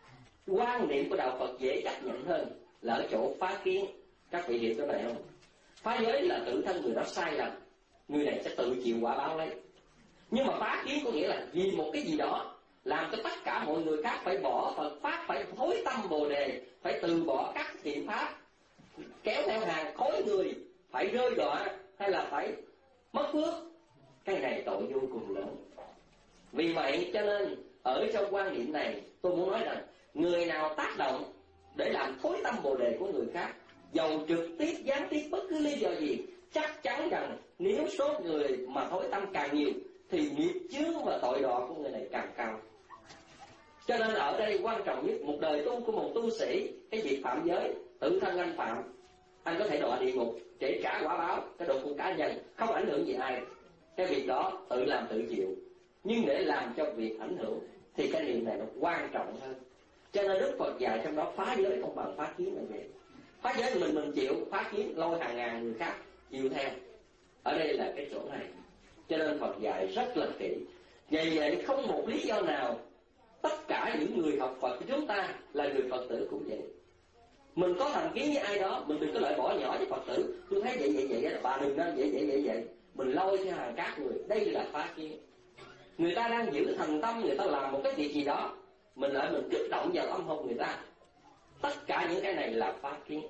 quan niệm của đạo Phật dễ chấp nhận hơn là ở chỗ phá kiến. Các vị hiểu cái này không? Phá giới là tự thân người đó sai lầm, người này sẽ tự chịu quả báo lấy. Nhưng mà phá kiến có nghĩa là vì một cái gì đó làm cho tất cả mọi người khác phải bỏ Phật Pháp, phải thối tâm Bồ Đề, phải từ bỏ các thiện pháp, kéo theo hàng khối người phải rơi đọa hay là phải mất phước. Cái này tội vô cùng lớn. Vì vậy cho nên ở trong quan niệm này, tôi muốn nói rằng người nào tác động để làm thối tâm Bồ Đề của người khác, dầu trực tiếp gián tiếp bất cứ lý do gì, chắc chắn rằng nếu số người mà thối tâm càng nhiều thì nghiệp chướng và tội đọa của người này càng cao. Cho nên ở đây quan trọng nhất, một đời tu của một tu sĩ, cái việc phạm giới tự thân anh phạm, anh có thể đọa địa ngục để trả quả báo, cái độ của cá nhân không ảnh hưởng gì ai, cái việc đó tự làm tự chịu. Nhưng để làm cho việc ảnh hưởng thì cái điều này nó quan trọng hơn. Cho nên Đức Phật dạy trong đó phá giới không bằng phá kiến là vậy. Phá giới thì mình mình chịu, phá kiến lôi hàng ngàn người khác chịu theo. Ở đây là cái chỗ này. Cho nên Phật dạy rất là kỹ. Vì vậy không một lý do nào tất cả những người học Phật của chúng ta là người Phật tử cũng vậy. Mình có thành kiến với ai đó, mình đừng có loại bỏ nhỏ với Phật tử. Tôi thấy vậy vậy vậy là bà đừng nên vậy vậy vậy vậy. Mình lôi theo hàng các người, đây là phá kiến. Người ta đang giữ thành tâm, người ta làm một cái việc gì đó, mình lại mình kích động vào tâm hồn người ta. Tất cả những cái này là phá kiến,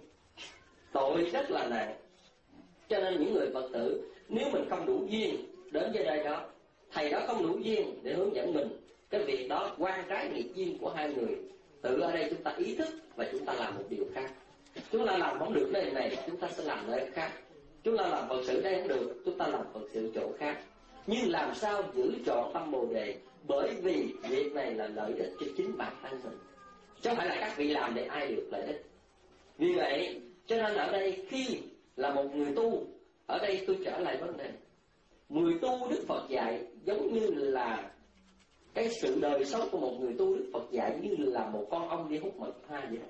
tội rất là nặng. Cho nên những người Phật tử, nếu mình không đủ duyên đến với đây đó, thầy đó không đủ duyên để hướng dẫn mình, cái việc đó quan trái nghiệp duyên của hai người. Tự ở đây chúng ta ý thức và chúng ta làm một điều khác. Chúng ta làm không được nơi này, chúng ta sẽ làm nơi khác. Chúng ta làm Phật sự đây không được, chúng ta làm Phật sự chỗ khác. Nhưng làm sao giữ trọn tâm Bồ Đề, bởi vì việc này là lợi ích cho chính bản thân mình, chứ không phải là các vị làm để ai được lợi ích. Vì vậy cho nên ở đây khi là một người tu, ở đây tôi trở lại vấn đề người tu Đức Phật dạy giống như là cái sự đời sống của một người tu Đức Phật dạy như là một con ong đi hút mật hoa vậy đó.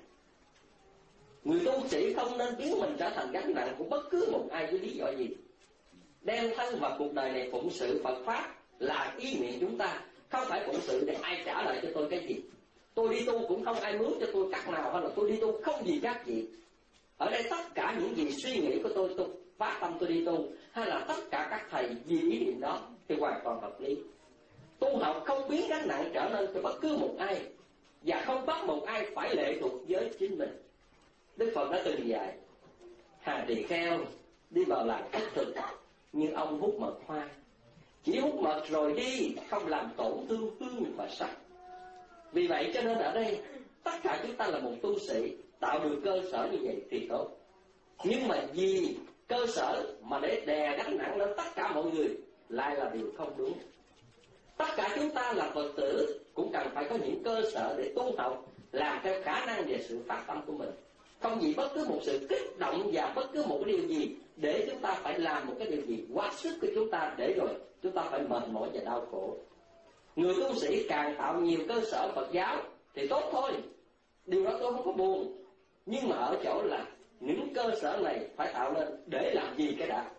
Người tu sĩ không nên biến mình trở thành gánh nặng của bất cứ một ai với lý do gì. Đem thân vào cuộc đời này phụng sự Phật Pháp là ý nguyện chúng ta, không phải phụng sự để ai trả lại cho tôi cái gì. Tôi đi tu cũng không ai mướn cho tôi cắt nào, hay là tôi đi tu không gì các gì. Ở đây tất cả những gì suy nghĩ của tôi, tôi phát tâm tôi đi tu, hay là tất cả các thầy vì ý niệm đó thì hoàn toàn hợp lý. Tu học không biến gánh nặng trở nên cho bất cứ một ai, và không bắt một ai phải lệ thuộc với chính mình. Đức Phật đã từng dạy Hà Tỳ Kheo đi vào làng khất thực, nhưng ông hút mật hoa, chỉ hút mật rồi đi, không làm tổn thương hương và sắc. Vì vậy cho nên ở đây tất cả chúng ta là một tu sĩ, tạo được cơ sở như vậy thì tốt. Nhưng mà vì cơ sở mà để đè gánh nặng lên tất cả mọi người lại là điều không đúng. Tất cả chúng ta là Phật tử cũng cần phải có những cơ sở để tu học, làm theo khả năng về sự phát tâm của mình. Không vì bất cứ một sự kích động và bất cứ một điều gì để chúng ta phải làm một cái điều gì quá sức của chúng ta, để rồi chúng ta phải mệt mỏi và đau khổ. Người tu sĩ càng tạo nhiều cơ sở Phật giáo thì tốt thôi, điều đó tôi không có buồn. Nhưng mà ở chỗ là những cơ sở này phải tạo lên để làm gì cái đã.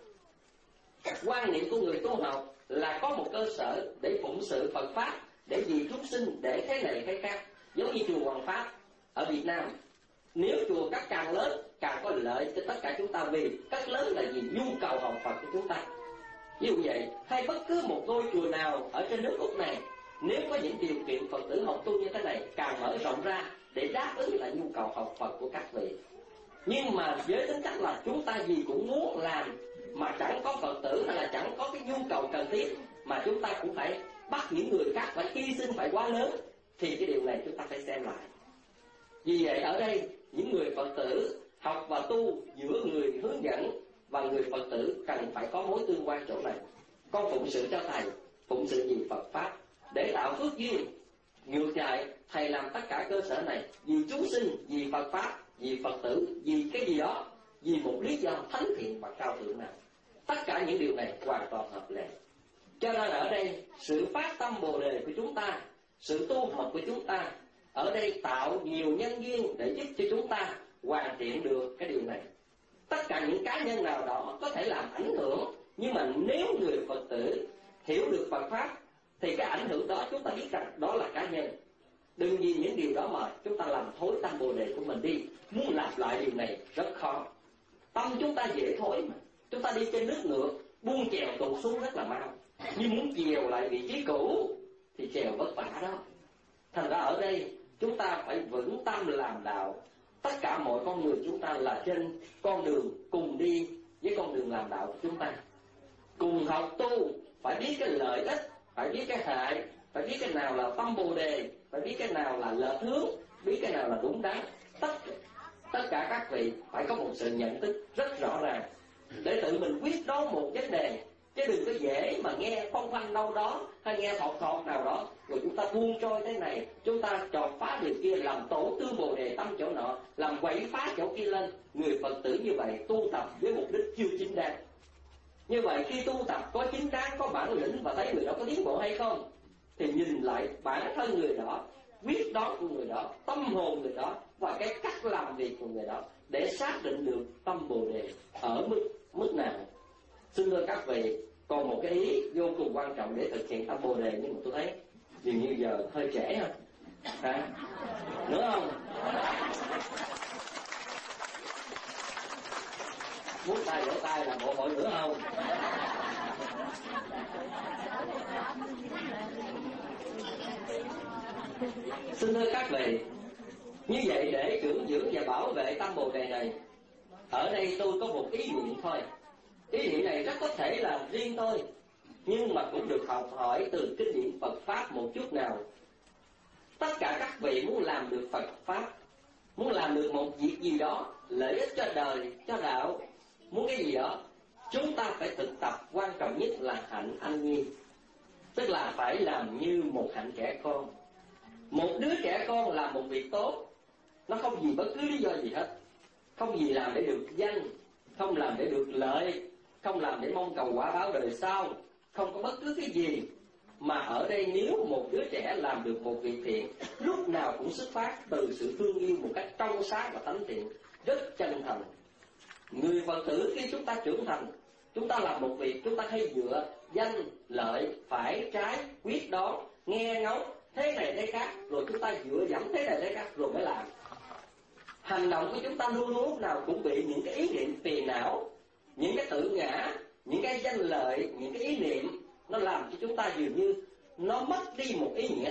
Quan niệm của người tu học là có một cơ sở để phụng sự Phật Pháp, để vì chúng sinh, để thế này thế khác. Giống như chùa Hoàng Pháp ở Việt Nam, nếu chùa cắt càng lớn càng có lợi cho tất cả chúng ta, vì cắt lớn là vì nhu cầu học Phật của chúng ta. Ví dụ vậy, hay bất cứ một ngôi chùa nào ở trên nước Úc này, nếu có những điều kiện Phật tử học tu như thế này, càng mở rộng ra để đáp ứng lại nhu cầu học Phật của các vị. Nhưng mà với tính cách là chúng ta gì cũng muốn làm, mà chẳng có Phật tử hay là chẳng có cái nhu cầu cần thiết, mà chúng ta cũng phải bắt những người khác phải hy sinh phải quá lớn, thì cái điều này chúng ta phải xem lại. Vì vậy ở đây những người Phật tử học và tu giữa người hướng dẫn và người Phật tử cần phải có mối tương quan chỗ này. Con phụng sự cho thầy, phụng sự vì Phật Pháp để tạo phước duyên. Ngược lại, thầy làm tất cả cơ sở này vì chúng sinh, vì Phật Pháp, vì Phật tử, vì cái gì đó, vì một lý do thánh thiện và cao thượng nào. Tất cả những điều này hoàn toàn hợp lệ. Cho nên ở đây sự phát tâm Bồ Đề của chúng ta, sự tu học của chúng ta ở đây tạo nhiều nhân duyên để giúp cho chúng ta hoàn thiện được cái điều này. Tất cả những cá nhân nào đó có thể làm ảnh hưởng, nhưng mà nếu người Phật tử hiểu được Phật Pháp thì cái ảnh hưởng đó chúng ta biết rằng đó là cá nhân. Đừng vì những điều đó mà chúng ta làm thối tâm Bồ Đề của mình đi. Muốn làm lại điều này rất khó. Tâm chúng ta dễ thối mà. Chúng ta đi trên nước ngược, buông chèo tụt xuống rất là mau. Nhưng muốn chèo lại vị trí cũ thì chèo vất vả đó. Thành ra ở đây chúng ta phải vững tâm làm đạo. Tất cả mọi con người chúng ta là trên con đường cùng đi với con đường làm đạo của chúng ta. Cùng học tu, phải biết cái lợi ích, phải biết cái hại, phải biết cái nào là tâm Bồ Đề, phải biết cái nào là lệch hướng, biết cái nào là đúng đắn. Tất tất cả các vị phải có một sự nhận thức rất rõ ràng để tự mình quyết đoán một vấn đề, chứ đừng có dễ mà nghe phong phanh đâu đó hay nghe thọt thọt nào đó rồi chúng ta buông trôi thế này, chúng ta chọt phá điều kia, làm tổ tư Bồ Đề tâm chỗ nọ, làm quậy phá chỗ kia lên. Người Phật tử như vậy tu tập với mục đích chưa chính đáng. Như vậy khi tu tập có chính đáng, có bản lĩnh và thấy người đó có tiến bộ hay không, thì nhìn lại bản thân người đó, quyết đoán của người đó, tâm hồn người đó và cái cách làm việc của người đó để xác định được tâm Bồ Đề ở mức mức nào. Xin thưa các vị, còn một cái ý vô cùng quan trọng để thực hiện tâm Bồ Đề, nhưng mà tôi thấy dường như giờ hơi trễ ha. Hả? Nữa không? Muốn tay vỗ tay là bộ hội nữa không? Xin thưa các vị, như vậy để trưởng dưỡng và bảo vệ tâm Bồ Đề này, ở đây tôi có một ý niệm thôi. Ý niệm này rất có thể là riêng tôi, nhưng mà cũng được học hỏi từ kinh nghiệm Phật Pháp một chút nào. Tất cả các vị muốn làm được Phật Pháp, muốn làm được một việc gì đó lợi ích cho đời, cho đạo, muốn cái gì đó, chúng ta phải thực tập. Quan trọng nhất là hạnh anh nhi, tức là phải làm như một hạnh trẻ con. Một đứa trẻ con làm một việc tốt, nó không vì bất cứ lý do gì hết, không gì làm để được danh, không làm để được lợi, không làm để mong cầu quả báo đời sau, không có bất cứ cái gì. Mà ở đây nếu một đứa trẻ làm được một việc thiện, lúc nào cũng xuất phát từ sự thương yêu một cách trong sáng và thánh thiện, rất chân thành. Người Phật tử khi chúng ta trưởng thành, chúng ta làm một việc, chúng ta hay dựa danh, lợi, phải, trái, quyết đoán, nghe ngóng, thế này thế khác, rồi chúng ta dựa dẫm thế này thế khác rồi mới làm. Hành động của chúng ta luôn luôn lúc nào cũng bị những cái ý niệm phiền não, những cái tự ngã, những cái danh lợi, những cái ý niệm nó làm cho chúng ta dường như nó mất đi một ý nghĩa